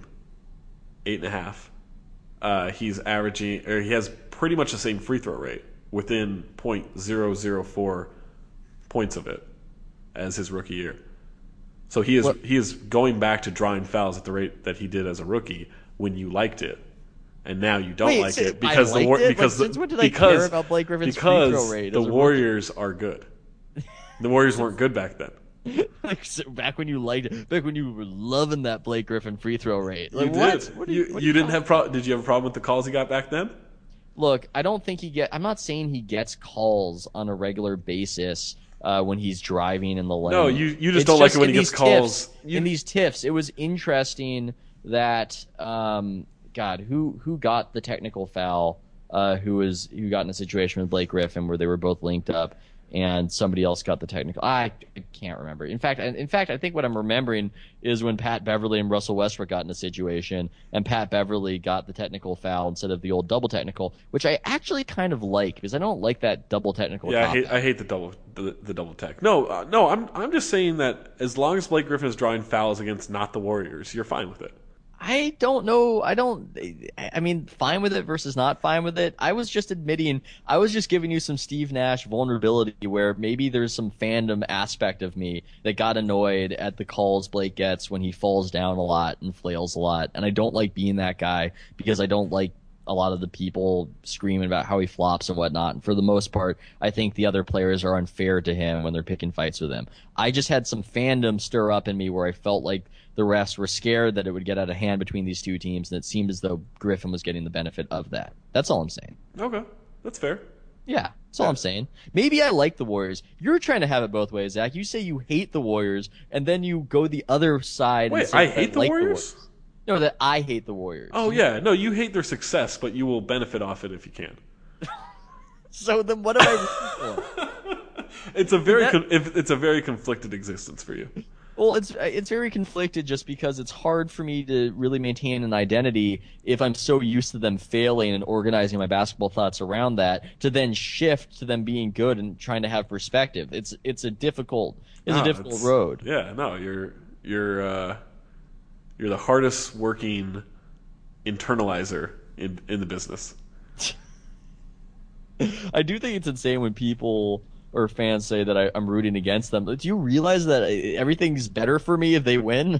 8.5. He has pretty much the same free throw rate within .004 points of it as his rookie year. So he is going back to drawing fouls at the rate that he did as a rookie when you liked it, and now you don't like it because since when did I care about Blake Griffin's free throw rate? The Warriors are good. The Warriors weren't good back then. Back when you liked it, back when you were loving that Blake Griffin free throw rate. You did. What you didn't have Did you have a problem with the calls he got back then? Look, I don't think I'm not saying he gets calls on a regular basis when he's driving in the lane. No, you just don't like it when he gets calls. In these tiffs, it was interesting that who got the technical foul? Who got in a situation with Blake Griffin where they were both linked up, and somebody else got the technical. I can't remember. In fact, I think what I'm remembering is when Pat Beverly and Russell Westbrook got in a situation, and Pat Beverly got the technical foul instead of the old double technical, which I actually kind of like because I don't like that double technical. Yeah, I hate the double tech. No, I'm just saying that as long as Blake Griffin is drawing fouls against not the Warriors, you're fine with it. I don't know. I mean, fine with it versus not fine with it. I was just giving you some Steve Nash vulnerability where maybe there's some fandom aspect of me that got annoyed at the calls Blake gets when he falls down a lot and flails a lot. And I don't like being that guy because I don't like a lot of the people screaming about how he flops and whatnot. And for the most part, I think the other players are unfair to him when they're picking fights with him. I just had some fandom stir up in me where I felt like the refs were scared that it would get out of hand between these two teams, and it seemed as though Griffin was getting the benefit of that. That's all I'm saying. Okay, that's fair. Yeah, that's all I'm saying. Maybe I like the Warriors. You're trying to have it both ways, Zach. You say you hate the Warriors, and then you go the other side. Wait, and say I hate the Warriors? No, that I hate the Warriors. Oh, yeah. No, you hate their success, but you will benefit off it if you can. So then what am I rooting for? It's a very conflicted existence for you. Well, it's very conflicted just because it's hard for me to really maintain an identity if I'm so used to them failing and organizing my basketball thoughts around that to then shift to them being good and trying to have perspective. It's a difficult road. Yeah, no, You're the hardest working internalizer in the business. I do think it's insane when people or fans say that I'm rooting against them. Do you realize that everything's better for me if they win?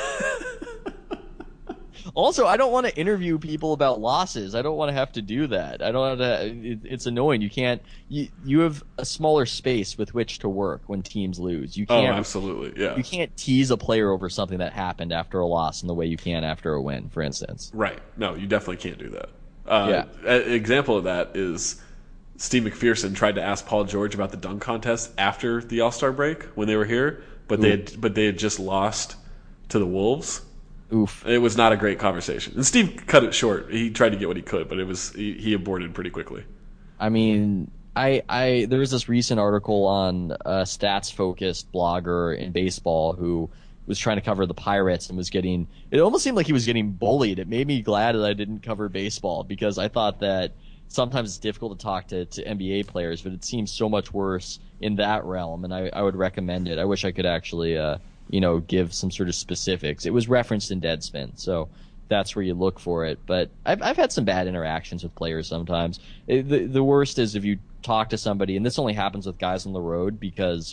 Also, I don't want to interview people about losses. I don't want to have to do that. I don't have to. It's annoying. You can't. You have a smaller space with which to work when teams lose. You can't. Oh, absolutely. Yeah. You can't tease a player over something that happened after a loss in the way you can after a win, for instance. Right. No, you definitely can't do that. Yeah. An example of that is Steve McPherson tried to ask Paul George about the dunk contest after the All-Star break when they were here, but they had just lost to the Wolves. Oof. It was not a great conversation. And Steve cut it short. He tried to get what he could, but he aborted pretty quickly. I mean, there was this recent article on a stats-focused blogger in baseball who was trying to cover the Pirates and it almost seemed like he was getting bullied. It made me glad that I didn't cover baseball because I thought that sometimes it's difficult to talk to NBA players, but it seems so much worse in that realm, and I would recommend it. I wish I could actually give some sort of specifics. It was referenced in Deadspin, so that's where you look for it. But I've had some bad interactions with players sometimes. The worst is if you talk to somebody, and this only happens with guys on the road because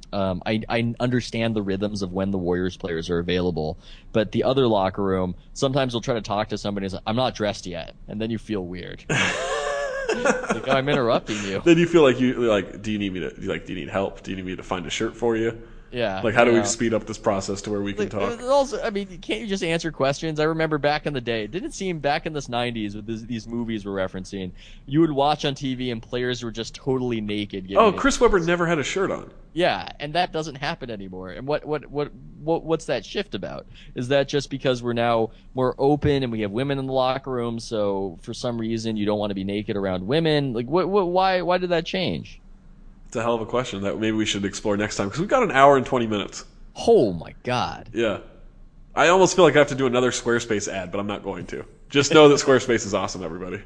I understand the rhythms of when the Warriors players are available. But the other locker room, sometimes they'll try to talk to somebody and say, I'm not dressed yet. And then you feel weird. Like, I'm interrupting you. Then you feel like do you need help? Do you need me to find a shirt for you? Yeah. Like, how do we speed up this process to where we can talk? Also, I mean, can't you just answer questions? I remember back in the day, it didn't seem back in this 90s with these movies we're referencing, you would watch on TV and players were just totally naked. Chris Webber never had a shirt on. Yeah, and that doesn't happen anymore. And what's that shift about? Is that just because we're now more open and we have women in the locker room, so for some reason you don't want to be naked around women? Like, why did that change? It's a hell of a question that maybe we should explore next time because we've got an hour and 20 minutes. Oh my God. Yeah. I almost feel like I have to do another Squarespace ad, but I'm not going to. Just know that Squarespace is awesome, everybody.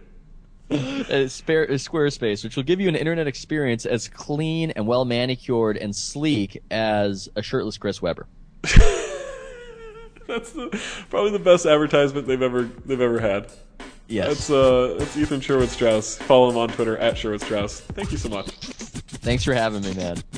Squarespace, which will give you an internet experience as clean and well manicured and sleek as a shirtless Chris Webber. That's probably the best advertisement they've ever had. Yes. That's Ethan Sherwood Strauss. Follow him on Twitter @SherwoodStrauss. Thank you so much. Thanks for having me, man.